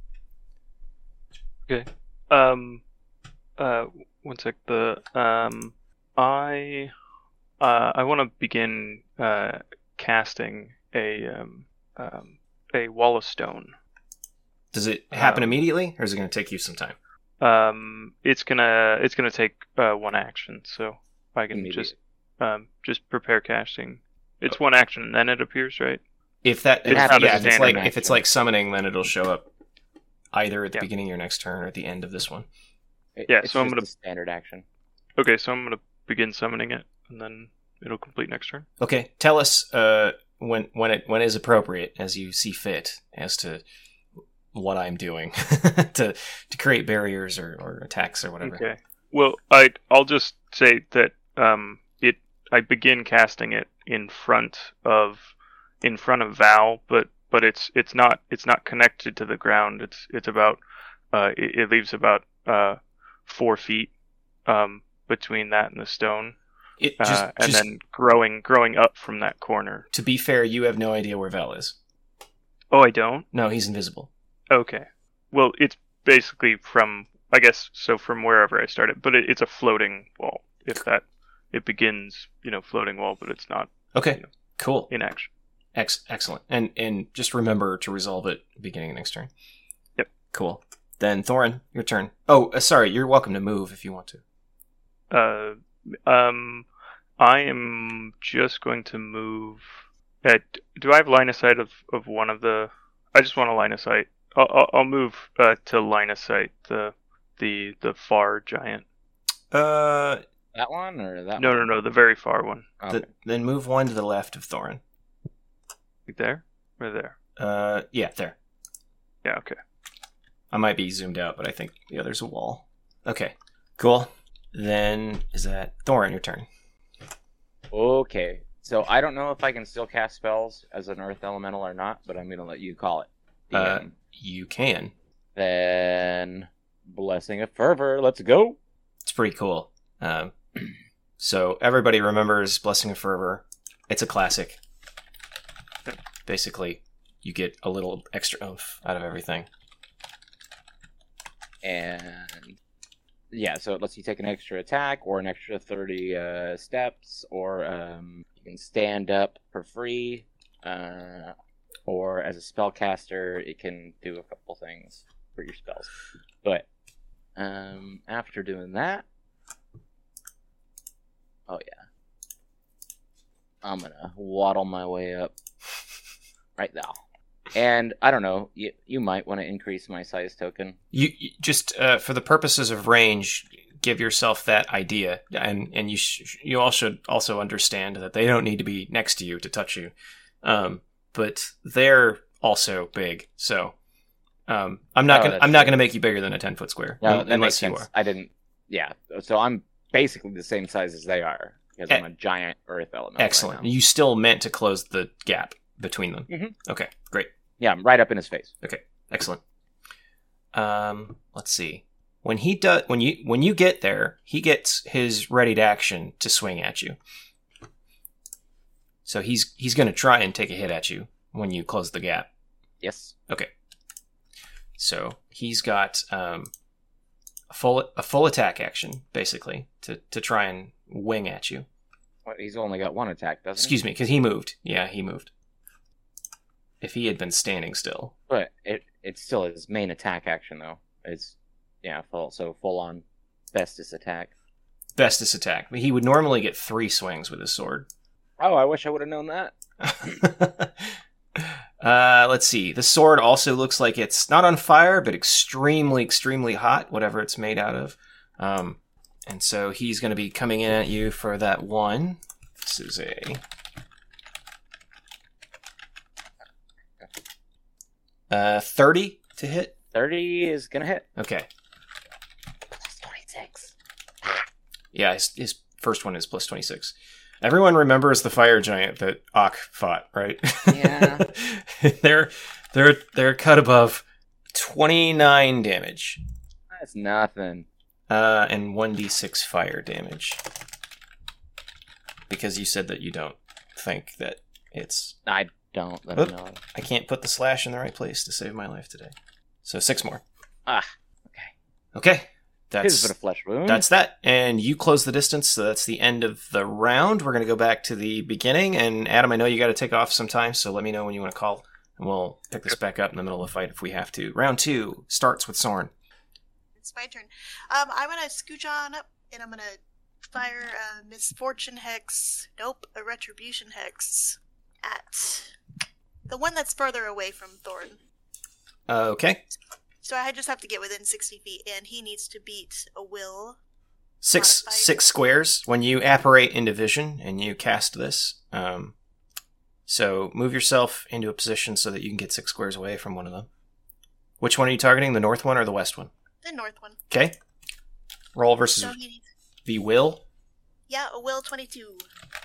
Okay. Um. Uh. One sec. The um. I. Uh. I want to begin uh casting a um um a wall of stone. Does it happen Um, immediately, or is it going to take you some time? Um. It's gonna. It's gonna take uh one action. So I can Immediate. just um just prepare casting. It's one action and then it appears, right? If that, It's if, not a yeah, if it's standard like if it's action. like summoning, then it'll show up either at the Yeah. beginning of your next turn or at the end of this one. It- Yeah, it's so I'm just gonna- a standard action. Okay. So I'm gonna begin summoning it, and then it'll complete next turn. Okay, tell us uh, when when it when it is appropriate, as you see fit, as to what I'm doing to to create barriers or, or attacks or whatever. Okay. Well, I I'll just say that um it I begin casting it in front of in front of Val, but but it's it's not it's not connected to the ground. It's it's about uh it, it leaves about uh four feet um between that and the stone, It just, uh, and just then growing growing up from that corner. to be fair, you have no idea where Val is. Oh, I don't. No, he's invisible. Okay. Well, it's basically from I guess so from wherever I started, but it, it's a floating wall. If that it begins, you know, floating wall, but it's not Okay, cool. in action. Ex- excellent. And and just remember to resolve it beginning of next turn. Yep. Cool. Then Thorin, your turn. Oh, uh, sorry. You're welcome to move if you want to. Uh, um, I am just going to move. At, do I have line of sight of, of one of the? I just want a line of sight. I'll, I'll, I'll move uh, to line of sight the the the far giant. Uh, That one or that No, one? no, no, the very far one. Okay. the, then move one to the left of Thorin. Like there or there? Uh, yeah, there. Yeah. Okay. I might be zoomed out, but I think yeah, there's a wall. Okay, cool. Then is that Thorin? Your turn. Okay. So I don't know if I can still cast spells as an earth elemental or not, but I'm gonna let you call it. Uh, D M. You can. Then Blessing of Fervor. Let's go. It's pretty cool. Um, so everybody remembers Blessing of Fervor. It's a classic. Basically, you get a little extra oomph out of everything. And yeah, so it lets you take an extra attack or an extra thirty uh, steps, or um, you can stand up for free, uh, or as a spellcaster, it can do a couple things for your spells. But um, after doing that, oh yeah, I'm gonna waddle my way up right now. And I don't know, you, you might want to increase my size token. You, you just uh, for the purposes of range, give yourself that idea, and and you sh- you all should also understand that they don't need to be next to you to touch you, um, but they're also big. So um, I'm not Oh, gonna that's I'm not true. gonna make you bigger than a ten foot square, No, un- that unless makes you sense. are. I didn't. Yeah, so I'm basically the same size as they are because I'm a giant earth element. Excellent. Right now. You still meant to close the gap between them. Mhm. Okay, great. Yeah, I'm right up in his face. Excellent. Um, let's see. When he does, when you when you get there, he gets his readied action to swing at you. So he's he's going to try and take a hit at you when you close the gap. Yes. Okay. So he's got um, a full a full attack action basically to to try and wing at you. What, he's only got one attack, doesn't Excuse me, because he moved. Yeah, he moved. if he had been standing still. But it it's still his main attack action though. It's yeah, full so full on bestest attack. Bestest attack. He would normally get three swings with his sword. Oh, I wish I would have known that. uh, let's see. The sword also looks like it's not on fire, but extremely, extremely hot, whatever it's made out of. Um, and so he's going to be coming in at you for that one. This is a... Uh, thirty to hit? thirty is going to hit. Okay. Plus twenty-six. Yeah, his, his first one is plus twenty-six. Everyone remembers the fire giant that Ak fought, right? Yeah. they're they're they're cut above twenty-nine damage. That's nothing. Uh, and one d six fire damage. Because you said that you don't think that it's... I don't. Let Oop. me know. I can't put the slash in the right place to save my life today. So six more. Ah, okay. Okay. Here's That's a bit of flesh wound. that's that. And you close the distance, so that's the end of the round. We're going to go back to the beginning. And Adam, I know you got to take off sometime, so let me know when you want to call. And we'll pick this back up in the middle of the fight if we have to. Round two starts with Soren. It's my turn. Um, I'm gonna scooch on up, and I'm gonna fire a Misfortune Hex. Nope, a Retribution Hex at the one that's further away from Thorn. Uh, okay. So I just have to get within sixty feet, and he needs to beat a will. Six Modified. six squares. When you apparate into vision and you cast this, um, so move yourself into a position so that you can get six squares away from one of them. Which one are you targeting? The north one or the west one? The north one. Okay. Roll versus So he needs, the will. yeah, a will twenty-two.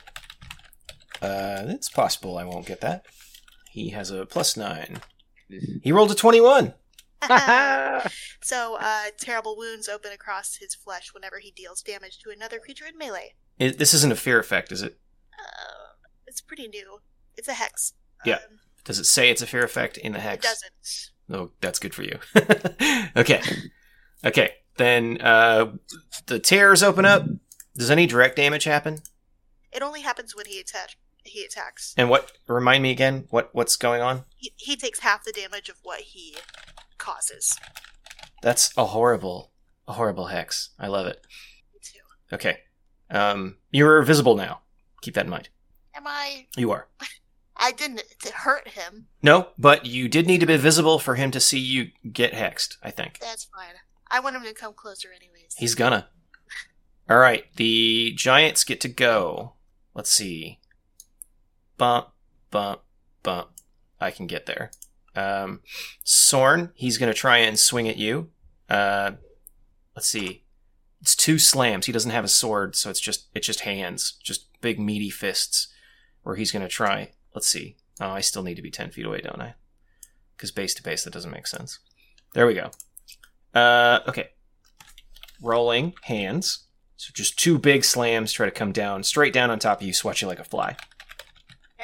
Uh, it's possible I won't get that. He has a plus nine. He rolled a twenty-one. So, uh, terrible wounds open across his flesh whenever he deals damage to another creature in melee. It, this isn't a fear effect, is it? Uh, it's pretty new. It's a hex. Yeah. Um, Does it say it's a fear effect in the it hex? doesn't. Oh, that's good for you. Okay. Okay. Then uh, the tears open up. Does any direct damage happen? It only happens when he attack he attacks. And what? Remind me again. What what's going on? He, he takes half the damage of what he causes. That's a horrible, a horrible hex. I love it. Me too. Okay. Um, you're visible now. Keep that in mind. Am I? You are. I didn't to hurt him. No, but you did need to be visible for him to see you get hexed, I think. That's fine. I want him to come closer anyways. He's gonna. All right, the giants get to go. Let's see. Bump, bump, bump. I can get there. Um, Sorn, he's gonna try and swing at you. Uh, let's see. It's two slams. He doesn't have a sword, so it's just it's just hands, just big meaty fists. Where he's gonna try. Let's see. Oh, I still need to be ten feet away, don't I? Because base to base, that doesn't make sense. There we go. Uh, okay. Rolling hands. So just two big slams try to come down, straight down on top of you, swat you like a fly. Yep.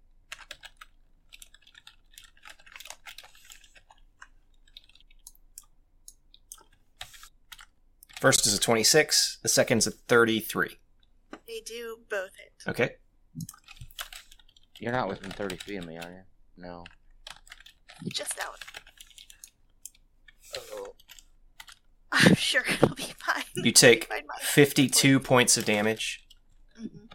First is a twenty-six. The second's a thirty-three. They do both hit. Okay. You're not within thirty feet of me, are you? No. Just out. Oh. I'm sure it'll be fine. You take Fine, fine. fifty-two points of damage Mhm.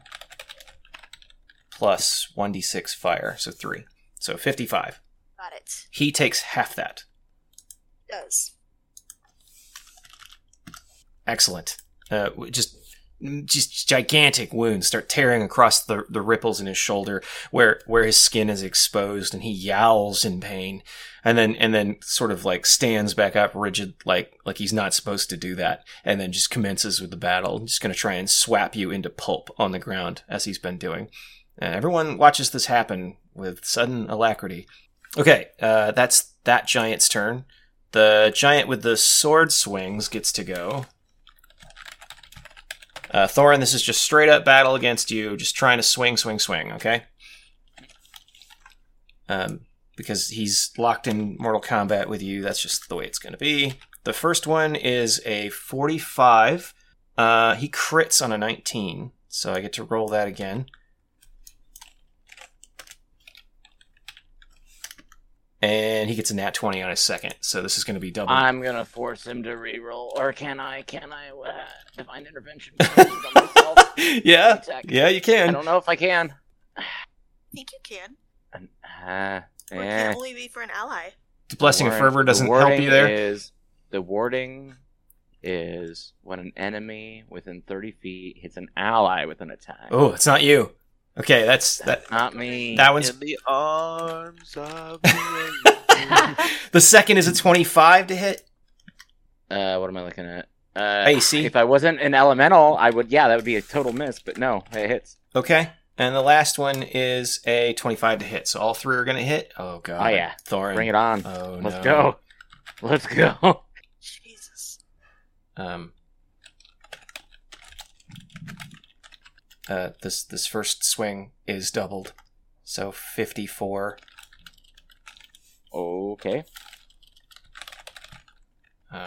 plus one d six fire, so three. So fifty-five. Got it. He takes half that. Does. Excellent. Uh, w- just, just gigantic wounds start tearing across the, the ripples in his shoulder, where where his skin is exposed, and he yowls in pain, and then and then sort of like stands back up, rigid, like like he's not supposed to do that, and then just commences with the battle. Just going to try and swap you into pulp on the ground as he's been doing. Uh, everyone watches this happen with sudden alacrity. Okay, uh, that's that giant's turn. The giant with the sword swings gets to go. Uh, Thorin, this is just straight up battle against you, just trying to swing, swing, swing, okay? Um, because he's locked in Mortal Kombat with you, that's just the way it's going to be. The first one is a forty-five. Uh, he crits on a nineteen, so I get to roll that again. And he gets a nat twenty on his second, so this is going to be double. I'm gonna force him to reroll, or can I? Can I? Uh, divine intervention. myself? yeah, Attack. yeah, you I can. don't know if I can. I think you can. Uh, Or it eh. can only be for an ally. The Blessing of Warrant- Fervor doesn't the help wording you there. Is, the wording is when an enemy within thirty feet hits an ally with an attack. Oh, it's not you. Okay, that's that. Not me. That one's In the arms of the the second is a twenty-five to hit. Uh, what am I looking at? Uh, A C. If I wasn't an elemental, I would. Yeah, that would be a total miss. But no, it hits. Okay, and the last one is a twenty-five to hit. So all three are going to hit. Oh god. Oh yeah, Thorin. bring it on. Oh Let's no. go. Let's go. Jesus. Um. Uh, this this first swing is doubled, so fifty-four. Okay. Um,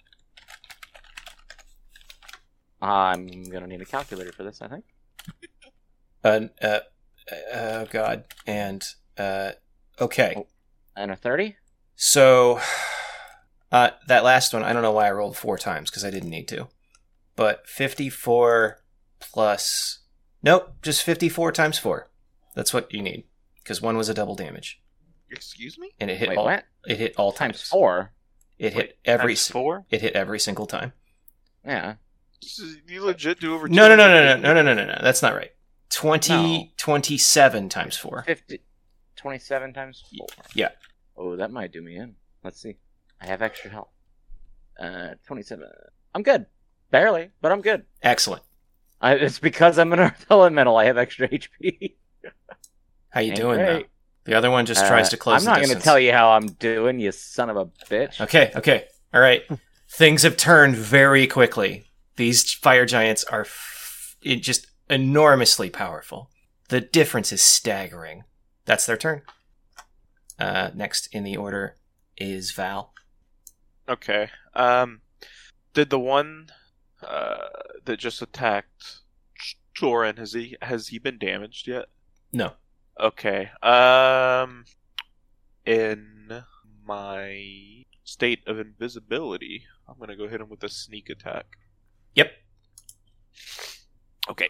I'm gonna need a calculator for this. I think. uh, uh, oh god, and uh, okay. Oh. And a thirty. So, uh, that last one, I don't know why I rolled four times because I didn't need to, but fifty-four plus. Nope, just fifty-four times four. That's what you need because one was a double damage, Excuse me? and it hit Wait, all. what? It hit all Times times. four. It Wait, hit every. times s- four? It hit every single time. Yeah. This is- You legit do over No, no, no, no, no, two hundred no, no, no, no, no. That's not right. Twenty, No. twenty-seven times four. fifty. twenty-seven times four. Yeah. Oh, that might do me in. Let's see. I have extra health. Uh, twenty-seven. I'm good. Barely, but I'm good. Excellent. I, it's because I'm an earth elemental. I have extra H P. How you Ain't doing great. now? The other one just tries Uh, to close I'm the not distance. going to tell you how I'm doing, you son of a bitch. Okay, okay. All right. Things have turned very quickly. These fire giants are f- it just enormously powerful. The difference is staggering. That's their turn. Uh, next in the order is Val. Okay. Um, did the one uh, that just attacked Thorin, has he has he been damaged yet? No. Okay. Um, in my state of invisibility, I'm gonna go hit him with a sneak attack. Yep. Okay.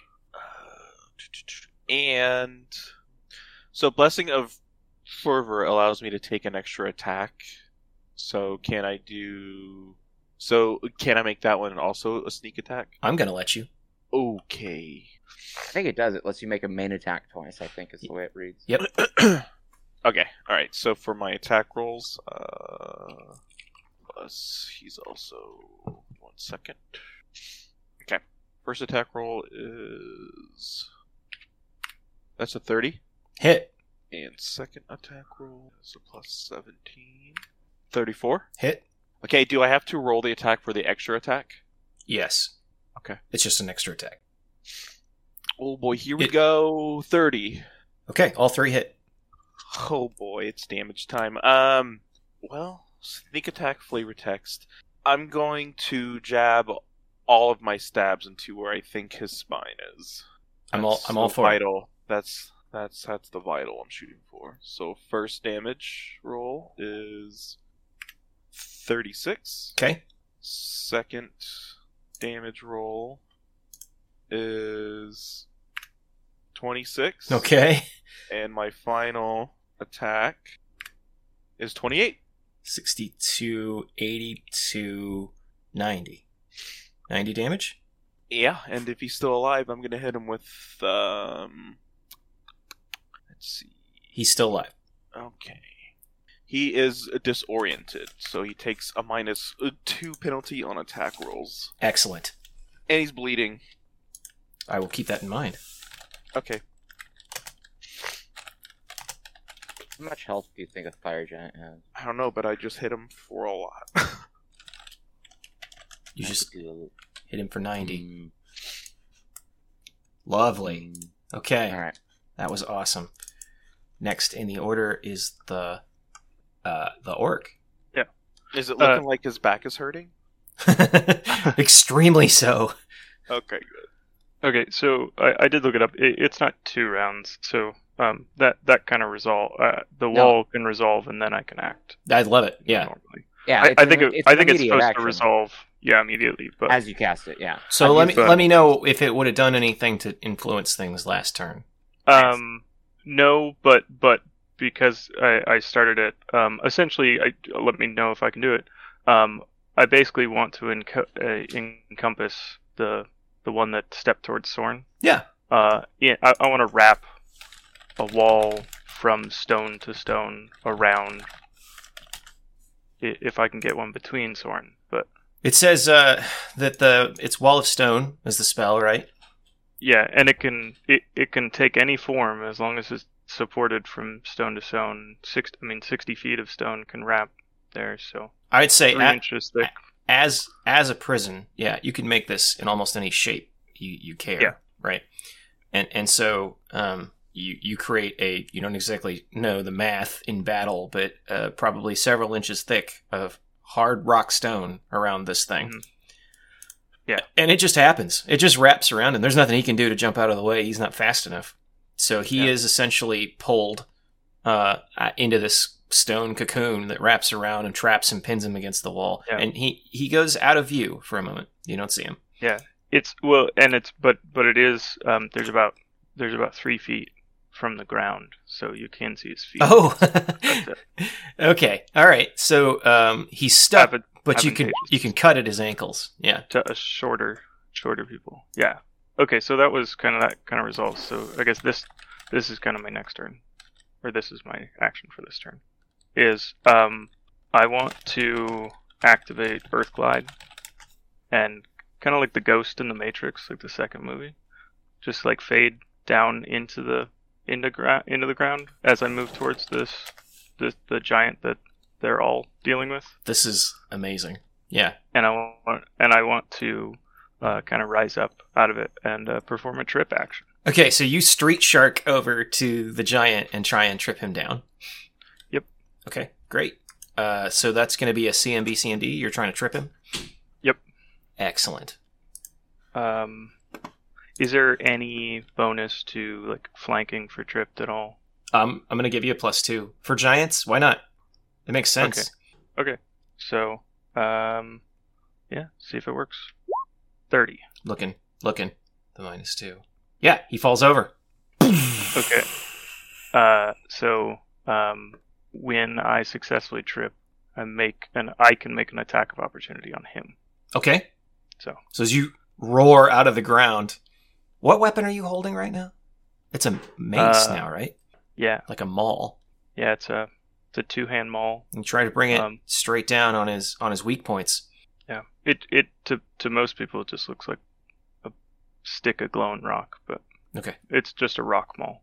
And so Blessing of Fervor allows me to take an extra attack. So can I do so can I make that one also a sneak attack? I'm going to let you. Okay. I think it does. It lets you make a main attack twice, I think is the way it reads. Yep. Okay. All right. So for my attack rolls, uh plus he's also one second. Okay. First attack roll is that's a thirty. Hit. And second attack roll is a plus seventeen. thirty-four. Hit. Okay, do I have to roll the attack for the extra attack? Yes. Okay. It's just an extra attack. Oh boy, here we It- go. thirty. Okay, all three hit. Oh boy, it's damage time. Um, well, sneak attack, flavor text. I'm going to jab all of my stabs into where I think his spine is. I'm all That's I'm all the for it. vital. That's that's that's the vital I'm shooting for. So first damage roll is thirty-six. Okay. Second damage roll is twenty-six. Okay. And my final attack is twenty-eight. sixty-two, eighty-two, ninety. ninety damage? Yeah, and if he's still alive, I'm gonna hit him with um. Let's see. He's still alive. Okay. He is disoriented, so he takes a minus two penalty on attack rolls, Excellent. and he's bleeding. I will keep that in mind. Okay. How much health do you think a fire giant has? I don't know, but I just hit him for a lot. You I just could do hit him for a- ninety. Mm, Lovely. mm. Okay. All right. That was awesome. Next in the order is the uh, the orc. Is it Uh, looking like his back is hurting? Extremely so. Okay, good. Okay, so I, I did look it up. It, it's not two rounds, so um, that that kind of resolve. Uh, the No. wall can resolve, and then I can act I love it. Yeah. normally. Yeah, I, it's I an- think it, it's I an think it's immediate supposed action to resolve. Yeah, immediately. But as you cast it. Yeah. So I've let me used- let me know if it would have done anything to influence things last turn. Um, no, but but because I, I started it, um, essentially, I, let me know if I can do it. Um, I basically want to enco- uh, encompass the the one that stepped towards Sorn. Yeah. Uh, yeah, I, I want to wrap a wall from stone to stone around. i- If I can get one between Sorn, but It says uh, that the it's Wall of Stone is the spell, right? yeah, and it can it, it can take any form as long as it's supported from stone to stone. Six, I mean, sixty feet of stone can wrap there, so I'd say three a- inches thick. as as a prison, yeah, you can make this in almost any shape you, you care, Yeah. right? And and so um, you you create a you don't exactly know the math in battle, but uh, probably several inches thick of hard rock stone around this thing. Mhm. Yeah. And it just happens. It just wraps around him. There's nothing he can do to jump out of the way. He's not fast enough. So he Yeah. is essentially pulled uh, into this stone cocoon that wraps around and traps and pins him against the wall. Yeah. And he, he goes out of view for a moment. You don't see him. It's well, and it's but but it is. Um, there's about there's about three feet from the ground, so you can see his feet. Oh, That's it. okay. All right. So um, he's stuck, Avid- but you can advantageous. you can cut at his ankles. Yeah. to a shorter shorter people. Yeah. Okay, so that was kind of that kind of resolves. So I guess this this is kind of my next turn, or this is my action for this turn. Is um I want to activate Earth Glide, and kind of like the ghost in the Matrix, like the second movie, just like fade down into the into gra- into the ground as I move towards this the the giant that they're all dealing with. This is amazing. Yeah. and I want and I want to uh, kind of rise up out of it and uh, perform a trip action. Okay, so you street shark over to the giant and try and trip him down. Yep. Okay, great. Uh, so that's going to be a C M B C M D. You're trying to trip him? Yep. Excellent. Um, is there any bonus to like flanking for tripped at all? Um, I'm going to give you a plus two. For giants, why not? It makes sense. Okay. Okay, so um, yeah, see if it works. Thirty. Looking, looking. The minus two. Yeah, he falls over. Okay. Uh, so um, when I successfully trip, I make an I can make an attack of opportunity on him. Okay. So So as you roar out of the ground, what weapon are you holding right now? It's a mace Uh, now, right? yeah, Like a maul. yeah, it's a it's a two hand maul. You try to bring it Um, straight down on his on his weak points. Yeah, it it to to most people it just looks like a stick of glowing rock, but Okay. it's just a rock maul.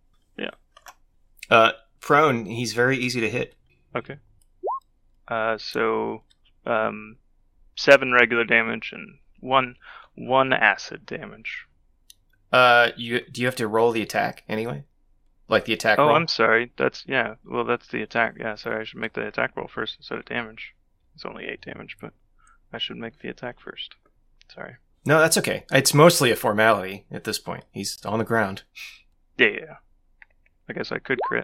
Uh, prone, he's very easy to hit. Okay. Uh, so um, seven regular damage and one one acid damage. Uh, you do you have to roll the attack anyway? Like the attack Oh, roll? I'm sorry. That's yeah. Well, that's the attack. Yeah, sorry. I should make the attack roll first instead of damage. It's only eight damage, but I should make the attack first. Sorry. No, that's okay. It's mostly a formality at this point. He's on the ground. Yeah, yeah. yeah. I guess I could crit.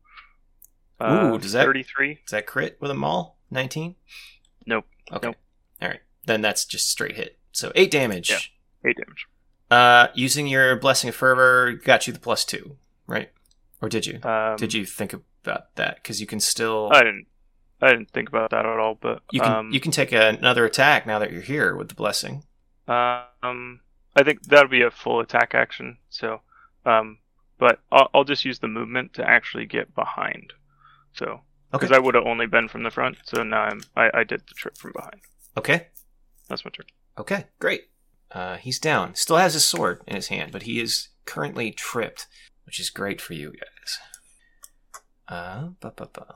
Ooh, does that- thirty-three? Is that crit with a maul? nineteen? Nope. Okay. Nope. All right. Then that's just straight hit. So eight damage. Yeah. Eight damage. Uh, using your Blessing of Fervor got you the plus two, right? Or did you? Um, did you think about that? Because you can still I didn't. I didn't think about that at all. But you can um, you can take a, another attack now that you're here with the Blessing. Um, I think that'll be a full attack action. So, um, but I'll, I'll just use the movement to actually get behind. So, Okay. because I would have only been from the front, so now I'm I, I did the trip from behind. Okay. That's my turn. Okay. Great. Uh, he's down. Still has his sword in his hand, but he is currently tripped, which is great for you guys. Uh, ba ba ba.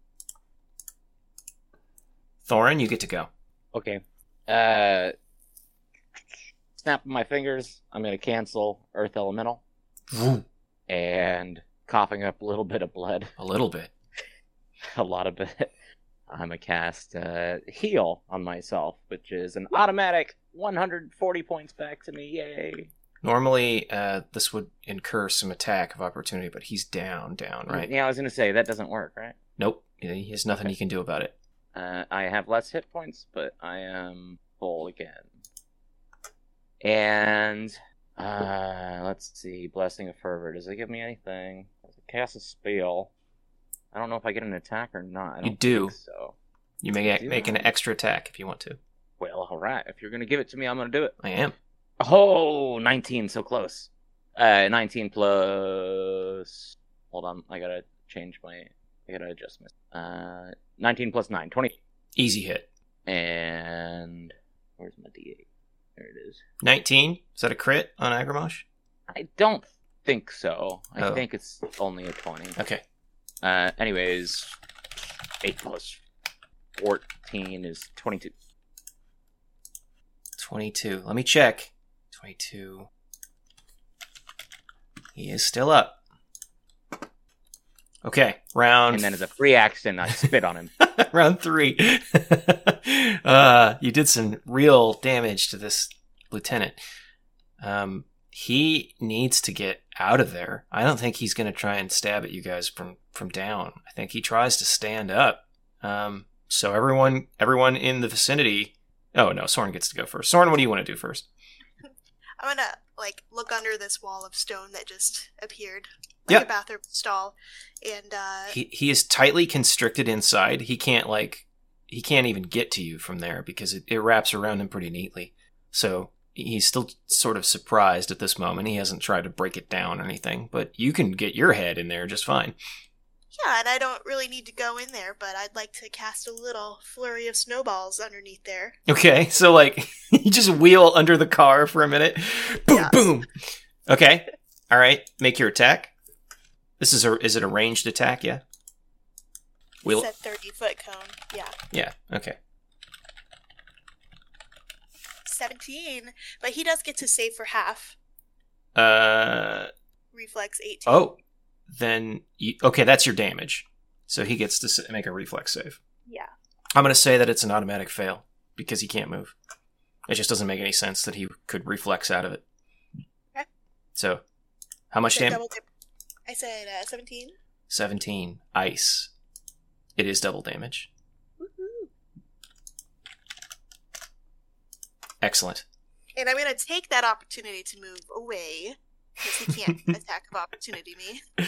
Thorin, you get to go. Okay. Uh, snapping my fingers. I'm gonna cancel Earth Elemental and coughing up a little bit of blood, A little bit. a lot of it. I'm gonna cast uh, Heal on myself, which is an automatic one hundred forty points back to me. Yay! Normally, uh, this would incur some attack of opportunity, but he's down, down, right? Yeah, I was gonna say that doesn't work, right? Nope. He has nothing Okay. he can do about it. Uh, I have less hit points, but I am full again. And uh, let's see, Blessing of Fervor. Does it give me anything? Does it cast a spell? I don't know if I get an attack or not. I You don't do. think so. You may Do make an I? extra attack if you want to. Well, all right. If you're gonna give it to me, I'm gonna do it. I am. Oh, nineteen, so close. Uh, nineteen plus. Hold on, I gotta change my. I gotta adjust my. Uh, nineteen plus nine, twenty. Easy hit. And where's my D eight? There it is. nineteen? Is that a crit on Agramosh? I don't think so. I Oh. think it's only a twenty. Okay. Uh, anyways, eight plus fourteen is twenty-two. twenty-two. Let me check. twenty-two. He is still up. Okay, round. And then as a free action, I spit on him. round three. uh, you did some real damage to this lieutenant. Um, he needs to get out of there. I don't think he's going to try and stab at you guys from from down. I think he tries to stand up. Um, so everyone, everyone in the vicinity. Oh no, Soren gets to go first. Soren, what do you want to do first? I'm gonna like look under this wall of stone that just appeared, like Yep. a bathroom stall, and uh, He he is tightly constricted inside. He can't like he can't even get to you from there because it, it wraps around him pretty neatly. So he's still sort of surprised at this moment. He hasn't tried to break it down or anything, but you can get your head in there just fine. yeah, and I don't really need to go in there, but I'd like to cast a little flurry of snowballs underneath there. Okay, so like you just wheel under the car for a minute. Boom, Yeah. boom. Okay, all right. Make your attack. This is a is it a ranged attack? Yeah. Wheel. It's a thirty foot cone. Yeah, Yeah. Okay. seventeen, but he does get to save for half. Uh. Reflex eighteen. Oh. Then you, okay, that's your damage. So he gets to s- make a reflex save. Yeah. I'm going to say that it's an automatic fail because he can't move. It just doesn't make any sense that he could reflex out of it. Okay. So, how much So damage? double dip- I said uh, seventeen. seventeen. Ice. It is double damage. Woohoo. Excellent. And I'm gonna take that opportunity to move away because he can't attack of opportunity me.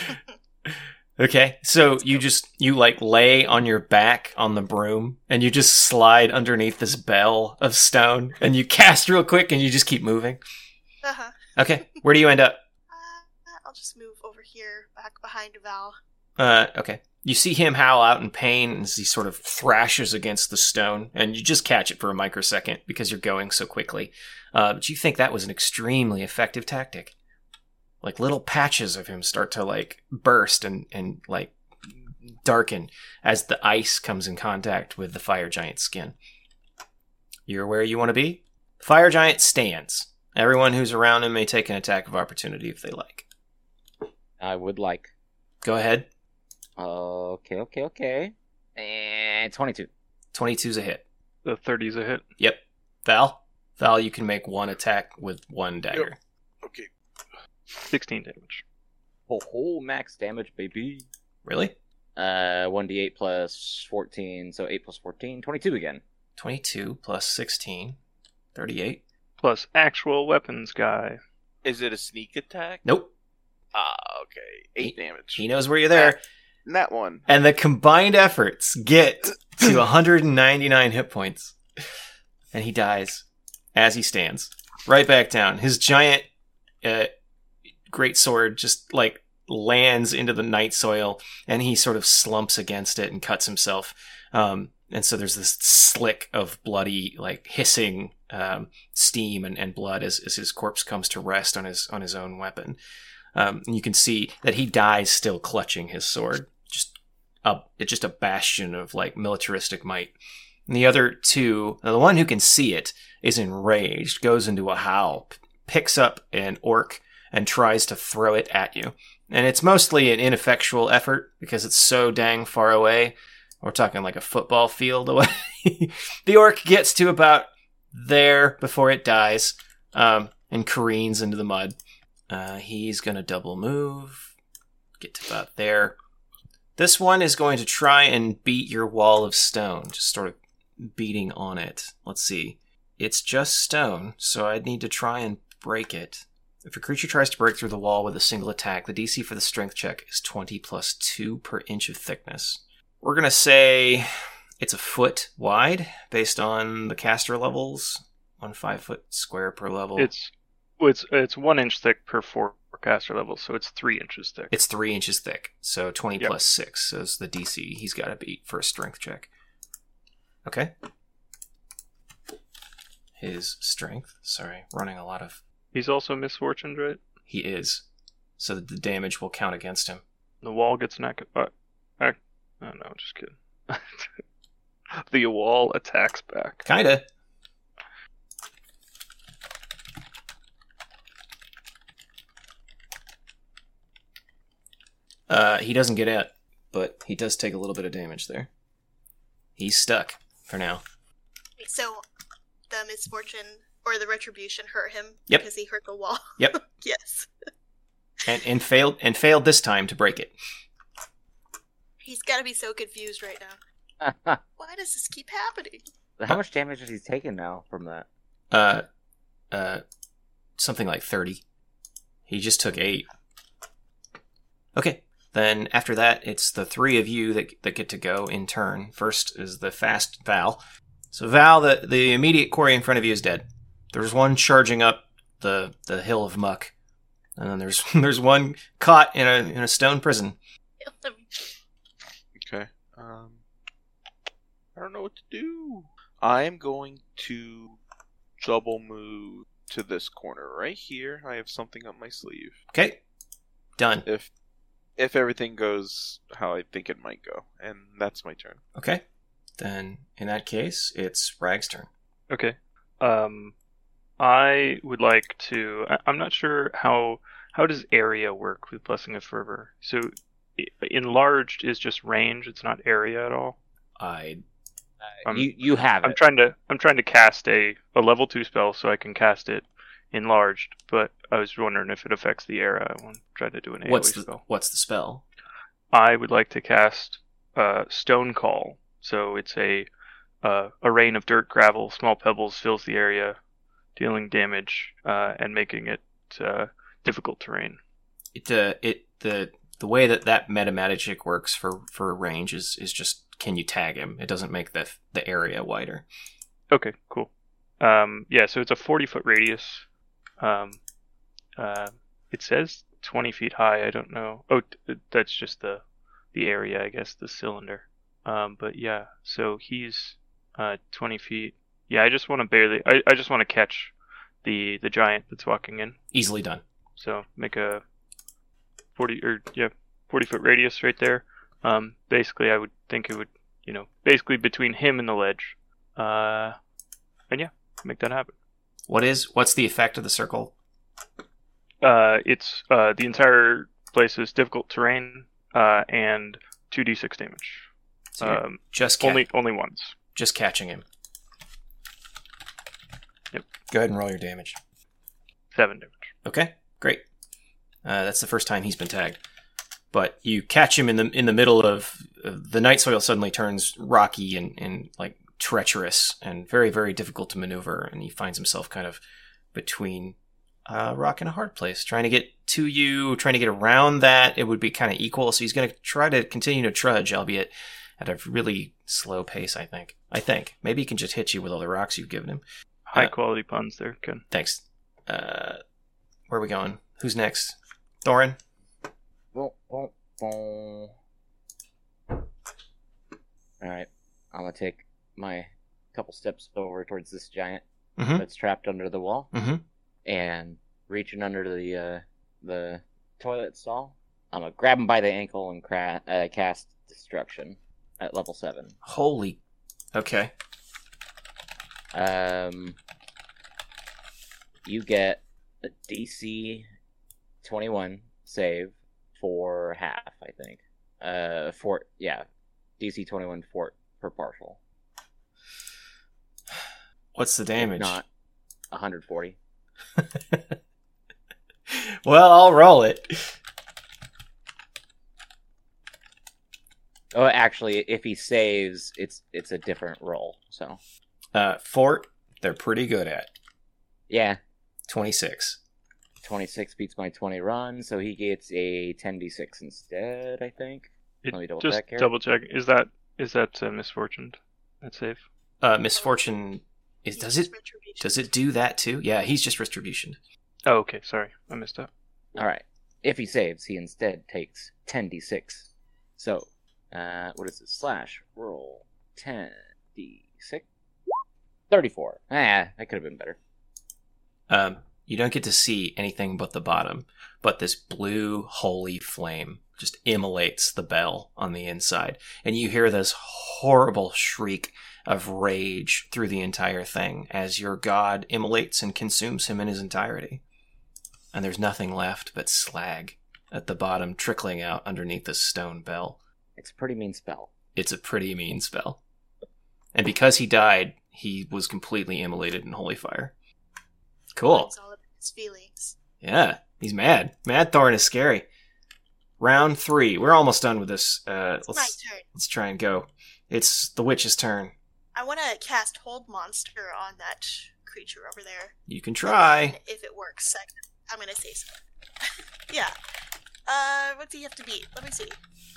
Okay, so you just, you like lay on your back on the broom and you just slide underneath this bell of stone and you cast real quick and you just keep moving. Uh huh. Okay, where do you end up? Uh, I'll just move over here, back behind Val. Uh, okay. You see him howl out in pain as he sort of thrashes against the stone, and you just catch it for a microsecond because you're going so quickly. Uh, but you think that was an extremely effective tactic. Like little patches of him start to like burst and, and like darken as the ice comes in contact with the fire giant's skin. You're where you want to be? The fire giant stands. Everyone who's around him may take an attack of opportunity if they like. I would like. Go ahead. Okay, okay, okay. And twenty-two. twenty-two's a hit. The thirty's a hit. Yep. Val? Val, you can make one attack with one dagger. Okay. sixteen damage. Ho ho, max damage, baby. Really? Uh, one d eight plus fourteen, so eight plus fourteen, twenty-two again. twenty-two plus sixteen. thirty-eight. Plus actual weapons guy. Is it a sneak attack? Nope. Ah, okay. Eight damage. He knows where you're there. That one. And the combined efforts get to one hundred ninety-nine hit points. And he dies as he stands. Right back down. His giant uh, great sword just like lands into the night soil and he sort of slumps against it and cuts himself. Um, and so there's this slick of bloody, like hissing um, steam and, and blood as, as his corpse comes to rest on his on his own weapon. Um, and you can see that he dies still clutching his sword. Just a, it's just a bastion of like militaristic might. And the other two, now the one who can see it is enraged, goes into a howl, p- picks up an orc and tries to throw it at you. And it's mostly an ineffectual effort because it's so dang far away. We're talking like a football field away. The orc gets to about there before it dies. Um, and careens into the mud. Uh, he's going to double move, get to about there. This one is going to try and beat your wall of stone, just sort of beating on it. Let's see. It's just stone, so I'd need to try and break it. If a creature tries to break through the wall with a single attack, the D C for the strength check is twenty plus two per inch of thickness. We're going to say it's a foot wide, based on the caster levels. One five foot square per level. It's it's it's one inch thick per four caster level, so it's three inches thick. It's three inches thick, so twenty Yep. plus six is the D C he's got to beat for a strength check. Okay. His strength, sorry, running a lot of... He's also misfortuned, right? He is, so that the damage will count against him. The wall gets an ac- uh, ac- oh no, just kidding. The wall attacks back. Kinda. Uh, he doesn't get out, but he does take a little bit of damage there. He's stuck for now. So, the misfortune or the retribution hurt him Yep. because he hurt the wall. Yep. Yes. And and failed and failed this time to break it. He's got to be so confused right now. Why does this keep happening? How much damage has he taken now from that? Uh, uh, something like thirty. He just took eight. Okay, then after that, it's the three of you that that get to go in turn. First is the fast Val. So Val, the the immediate quarry in front of you is dead. There's one charging up the the hill of muck, and then there's there's one caught in a in a stone prison. Okay. Um, I don't know what to do. I am going to double move to this corner right here. I have something up my sleeve. Okay, done. If if everything goes how I think it might go, and that's my turn. Okay, then in that case, it's Rag's turn. Okay. Um, I would like to. I- I'm not sure how how does area work with Blessing of Fervor. So, i- enlarged is just range. It's not area at all. I Um, you you have I'm it. trying to I'm trying to cast a, a level two spell so I can cast it enlarged, but I was wondering if it affects the area. I want to try to do an AoE what's the spell. what's the spell? I would like to cast uh, Stone Call. So it's a uh, a rain of dirt, gravel, small pebbles fills the area, dealing damage uh, and making it uh, difficult terrain. It uh, it the the way that that meta magic works for for range is is just can you tag him? It doesn't make the the area wider. Okay, cool. Um, yeah, so it's a forty foot radius. Um, uh, it says twenty feet high. I don't know. Oh, t- that's just the the area, I guess, the cylinder. Um, but yeah, so he's uh, twenty feet. Yeah, I just want to barely. I, I just want to catch the the giant that's walking in. Easily done. So make a forty or yeah forty foot radius right there. Um, basically, I would think it would you know basically between him and the ledge. Uh, and yeah, make that happen. What is what's the effect of the circle? Uh, it's uh, the entire place is difficult terrain uh, and two d six damage. So you're Um, just ca- only only once. just catching him. Yep. Go ahead and roll your damage. Seven damage. Okay, great. Uh, that's the first time he's been tagged. But you catch him in the in the middle of uh, the night soil. Suddenly turns rocky and, and like treacherous and very very difficult to maneuver, and he finds himself kind of between a rock and a hard place, trying to get to you, trying to get around that. It would be kind of equal, so he's going to try to continue to trudge, albeit at a really slow pace. I think. I think maybe he can just hit you with all the rocks you've given him. High Uh, quality puns there, Ken. Thanks. Uh, where are we going? Who's next? Thorin? Boom, boom, boom. Alright, I'm gonna take my couple steps over towards this giant Mm-hmm. that's trapped under the wall, Mm-hmm. and reaching under the uh, the toilet stall, I'm gonna grab him by the ankle and cra- uh, cast Destruction at level seven. Holy. Okay. Um, you get a D C twenty-one save for half, I think. Uh, for yeah, D C twenty-one for for partial. What's the If damage? not one hundred forty. Well, I'll roll it. Oh, actually, if he saves, it's it's a different roll. So, Uh, Fort, they're pretty good at. yeah, twenty-six. twenty-six beats my twenty run, so he gets a ten d six instead, I think. It, Let me double just check here. double check. Is that is that uh, misfortune? That's safe. Uh, Misfortune, is, does it Retribution. does it do that too? Yeah, he's just Retribution. Oh, okay. Sorry, I missed that. Alright. If he saves, he instead takes ten d six. So, uh, what is it? Slash roll ten d six. thirty-four. Ah, that could have been better. Um, you don't get to see anything but the bottom, but this blue holy flame just immolates the bell on the inside, and you hear this horrible shriek of rage through the entire thing as your god immolates and consumes him in his entirety. And there's nothing left but slag at the bottom trickling out underneath this stone bell. It's a pretty mean spell. It's a pretty mean spell. And because he died, he was completely immolated in holy fire. Cool. It's all about his feelings. Yeah, he's mad. Mad Thorn is scary. Round three. We're almost done with this. Uh, It's my let's turn. let's try and go. It's the witch's turn. I want to cast Hold Monster on that creature over there. You can try. And if it works, I, I'm going to say so. Yeah. Uh, what do you have to beat? Let me see.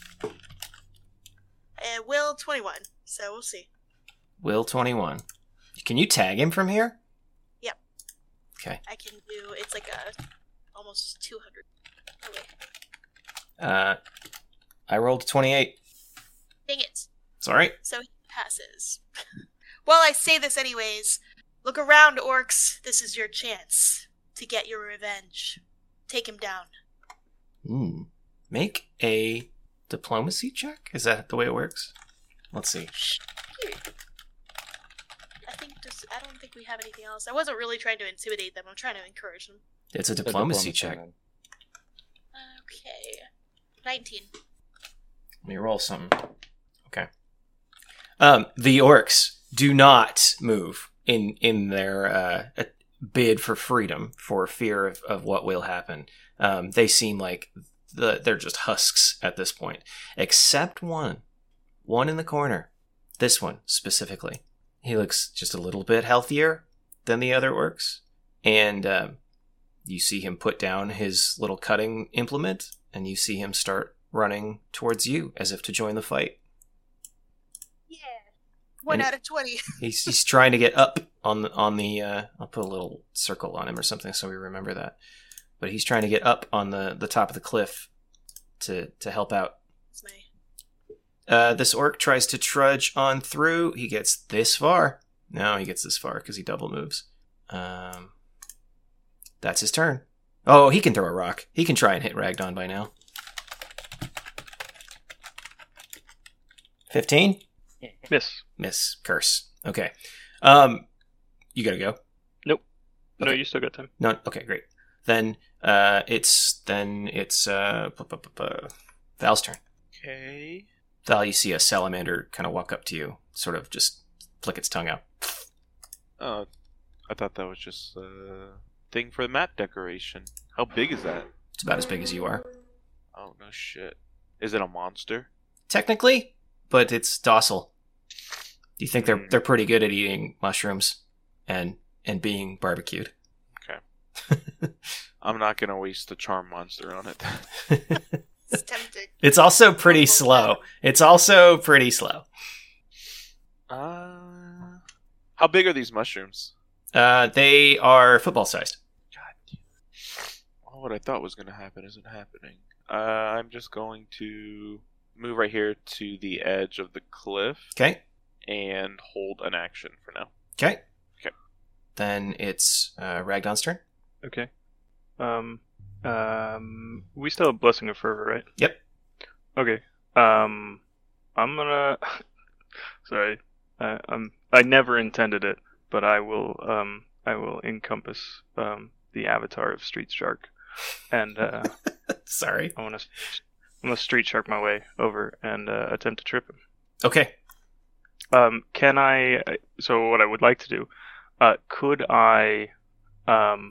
Uh, Will twenty-one. So we'll see. Will twenty-one. Can you tag him from here? Yep. Okay. I can do. It's like a almost two hundred. Oh wait. Uh, I rolled twenty-eight. Dang it. It's alright. So he passes. Well, I say this anyways. Look around, orcs. This is your chance to get your revenge. Take him down. Hmm. Make a diplomacy check? Is that the way it works? Let's see. Shh. Here. I think just. I don't think we have anything else. I wasn't really trying to intimidate them. I'm trying to encourage them. It's a The diplomacy diplomacy check. then. Okay. nineteen. Let me roll something. Okay. Um, the orcs do not move in in their uh, bid for freedom for fear of, of what will happen. Um, they seem like the, they're just husks at this point, except one, one in the corner. This one specifically. He looks just a little bit healthier than the other orcs, and um, you see him put down his little cutting implement, and you see him start running towards you as if to join the fight. Yeah. One And- out of twenty. He's he's trying to get up on the on the. Uh, I'll put a little circle on him or something so we remember that. But he's trying to get up on the, the top of the cliff to to help out. That's my. Uh, this orc tries to trudge on through. He gets this far. No, he gets this far because he double moves. Um, that's his turn. Oh, he can throw a rock. He can try and hit Ragdon by now. Fifteen. Miss. Miss. Curse. Okay. Um, you gotta go. Nope. No, Okay. you still got time. No. Okay, great. Then uh, it's then it's uh, bu- bu- bu- bu- Val's turn. Okay. Val, you see a salamander kind of walk up to you, sort of just flick its tongue out. Oh, I thought that was just a thing for the map decoration. How big is that? It's about as big as you are, Oh, no shit. Is it a monster? technically, but it's docile. Do you think they're Hmm. they're pretty good at eating mushrooms and and being barbecued? I'm not gonna waste the charm monster on it. It's tempting. It's also pretty slow. It's also pretty slow. Uh, how big are these mushrooms? Uh, they are football sized. God damn. Oh, what I thought was gonna happen isn't happening. Uh, I'm just going to move right here to the edge of the cliff Okay. and hold an action for now. Okay. Okay. Then it's uh, Ragdon's turn. Okay. Um. Um. We still have Blessing of Fervor, right? Yep. Okay. Um. I'm gonna. Sorry. I, I'm. I never intended it, but I will. Um. I will encompass. Um. The avatar of Street Shark, and uh, Sorry. I want to. I'm gonna Street Shark my way over and uh, attempt to trip him. Okay. Um. Can I? So what I would like to do. Uh. Could I? Um.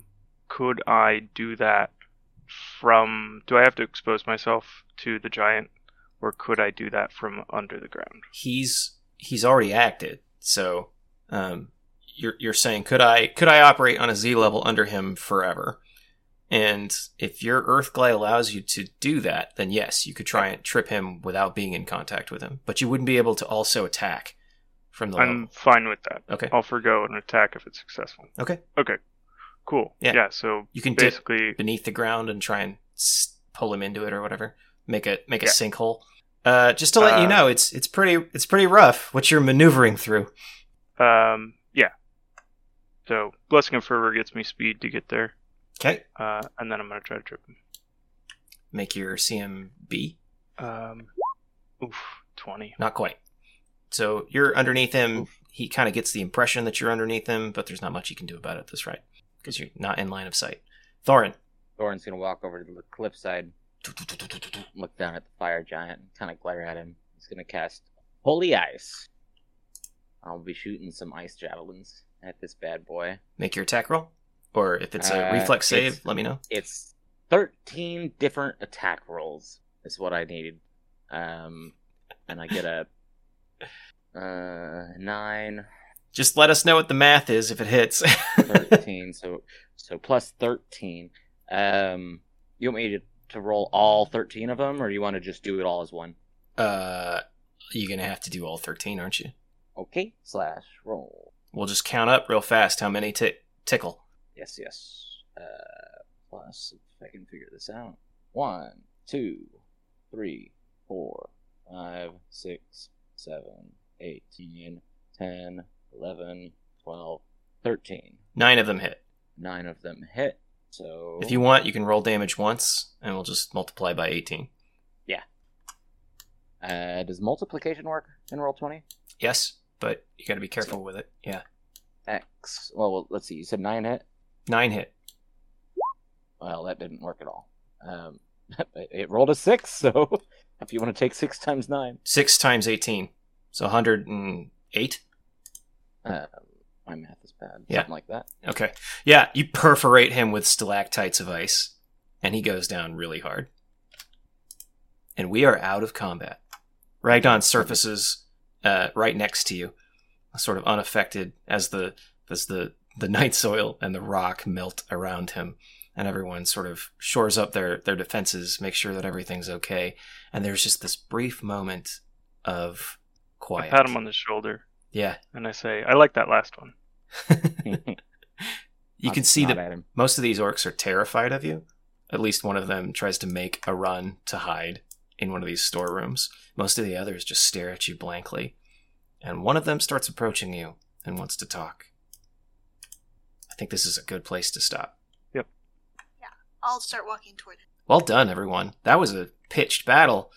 could I do that from... Do I have to expose myself to the giant, or could I do that from under the ground? He's he's already acted, so um, you're you're saying could I could I operate on a Z level under him forever? And if your Earth Glide allows you to do that, then yes, you could try and trip him without being in contact with him. But you wouldn't be able to also attack from the I'm level. fine with that. Okay. I'll forgo an attack if it's successful. Okay. Okay. Cool. Yeah. Yeah, so You can dip basically... beneath the ground and try and s- pull him into it or whatever. Make a make a Yeah. sinkhole. Uh, just to let you Uh, know, it's it's pretty it's pretty rough what you're maneuvering through. Um, yeah. So, Blessing of Fervor gets me speed to get there, Okay. uh, and then I'm going to try to trip him. Make your C M B. Um, oof, twenty. Not quite. So you're underneath him. He kind of gets the impression that you're underneath him, but there's not much you can do about it this right because you're not in line of sight. Thorin. Thorin's gonna walk over to the cliffside, look down at the fire giant, and kind of glare at him. He's gonna cast Holy Ice. I'll be shooting some ice javelins at this bad boy. Make your attack roll. Or if it's a Uh, reflex save, it's- let me know. It's thirteen different attack rolls is what I need. Um, and I get a uh, nine, Just let us know what the math is if it hits. thirteen, so so plus thirteen. Um, you want me to, to roll all thirteen of them, or do you want to just do it all as one? uh, you're going to have to do all thirteen, aren't you? Okay, slash roll. We'll just count up real fast how many tick tickle. Yes, yes. Uh, plus, if I can figure this out. One, two, three, four, five, six, seven, eight, nine, ten, eleven, twelve, thirteen. Nine of them hit. Nine of them hit, so... If you want, you can roll damage once, and we'll just multiply by eighteen. Uh, does multiplication work in roll twenty? Yes, but you got to be careful with it. Yeah. X. Well, well, let's see. You said nine hit? Nine hit. Well, that didn't work at all. Um, it rolled a six, so if you want to take six times nine. Six times eighteen. So one hundred eight? Um, my math is bad. Yeah. Something like that. Okay. Yeah, you perforate him with stalactites of ice, and he goes down really hard. And we are out of combat. Ragdon surfaces uh, right next to you, sort of unaffected as the as the, the night soil and the rock melt around him. And everyone sort of shores up their, their defenses, make sure that everything's okay. And there's just this brief moment of quiet. I pat him on the shoulder, Yeah. and I say, I like that last one. You can see Nod that at him. most of these orcs are terrified of you. At least one of them tries to make a run to hide in one of these storerooms. Most of the others just stare at you blankly. And one of them starts approaching you and wants to talk. I think this is a good place to stop. I'll start walking toward it. Well done, everyone. That was a pitched battle.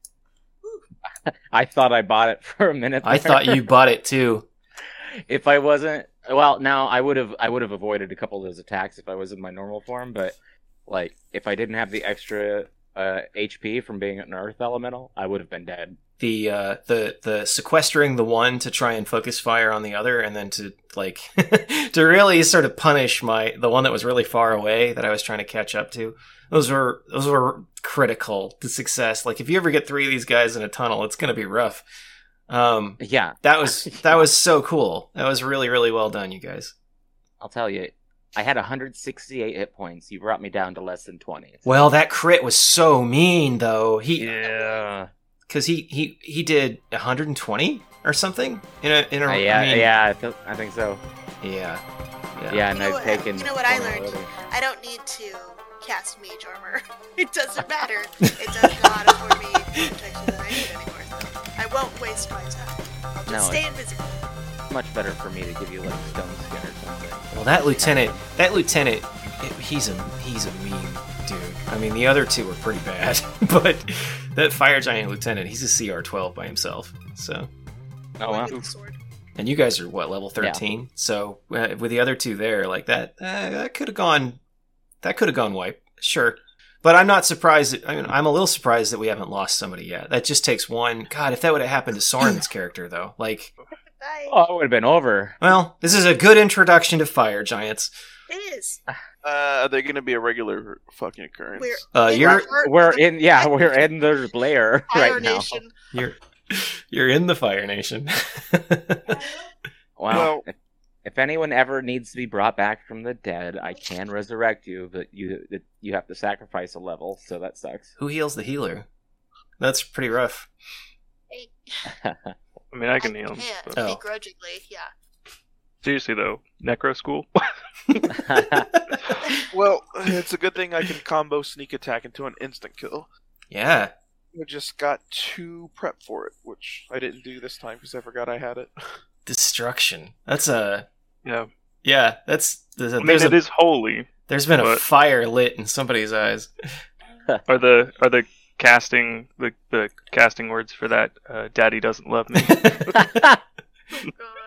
I thought I bought it for a minute. I there. thought you bought it too. If I wasn't, well, now I would have, I would have avoided a couple of those attacks if I was in my normal form. But like, if I didn't have the extra uh, H P from being an Earth Elemental, I would have been dead. The uh, the the sequestering the one to try and focus fire on the other, and then to like to really sort of punish my the one that was really far away that I was trying to catch up to. Those were those were critical to success. Like if you ever get three of these guys in a tunnel, it's gonna be rough. Um, Yeah, that was that was so cool. That was really really well done, you guys. I'll tell you, I had one hundred sixty-eight hit points. You brought me down to less than twenty. Well, that crit was so mean though. He Yeah. because he, he he did one hundred twenty or something in a in a Uh, yeah, I mean, yeah, I, th- I think so. yeah yeah. Yeah, and You know I've what- taken. you know what I one learned? already. I don't need to cast mage armor. It doesn't matter. It does not afford me the protection that I need anymore. So I won't waste my time. I'll just No, stay invisible. Much better for me to give you like stone skin or something. Well, that lieutenant, that lieutenant, he's a he's a mean dude. I mean, the other two were pretty bad, but that fire giant lieutenant, he's a C R twelve by himself. So, Oh wow. With the sword. and you guys are what level thirteen? So uh, with the other two there, like that, uh, that could have gone, that could have gone wipe, sure. But I'm not surprised. That, I mean, I'm a little surprised that we haven't lost somebody yet. That just takes one. God, if that would have happened to Soren's character, though, like, Bye. Oh, it would have been over. well, this is a good introduction to fire giants. It is. Uh, are they going to be a regular fucking occurrence? We're Uh, in you're- the heart We're of the in, yeah, we're in the lair Fire right now. Nation. You're you're in the Fire Nation. Wow. Well- if, if anyone ever needs to be brought back from the dead, I can resurrect you, but you you have to sacrifice a level, so that sucks. Who heals the healer? That's pretty rough. Hey, I mean, I can heal him. can, but- Oh. begrudgingly, yeah. Seriously though, Necro School. Well, it's a good thing I can combo sneak attack into an instant kill. Yeah. I just got two prep for it, which I didn't do this time because I forgot I had it. Destruction. That's a Yeah, yeah. That's there's, a, I mean there's, it a, is holy. there's been a but- fire lit in somebody's eyes. Are the are the casting the the casting words for that? Uh, Daddy doesn't love me. Oh, God.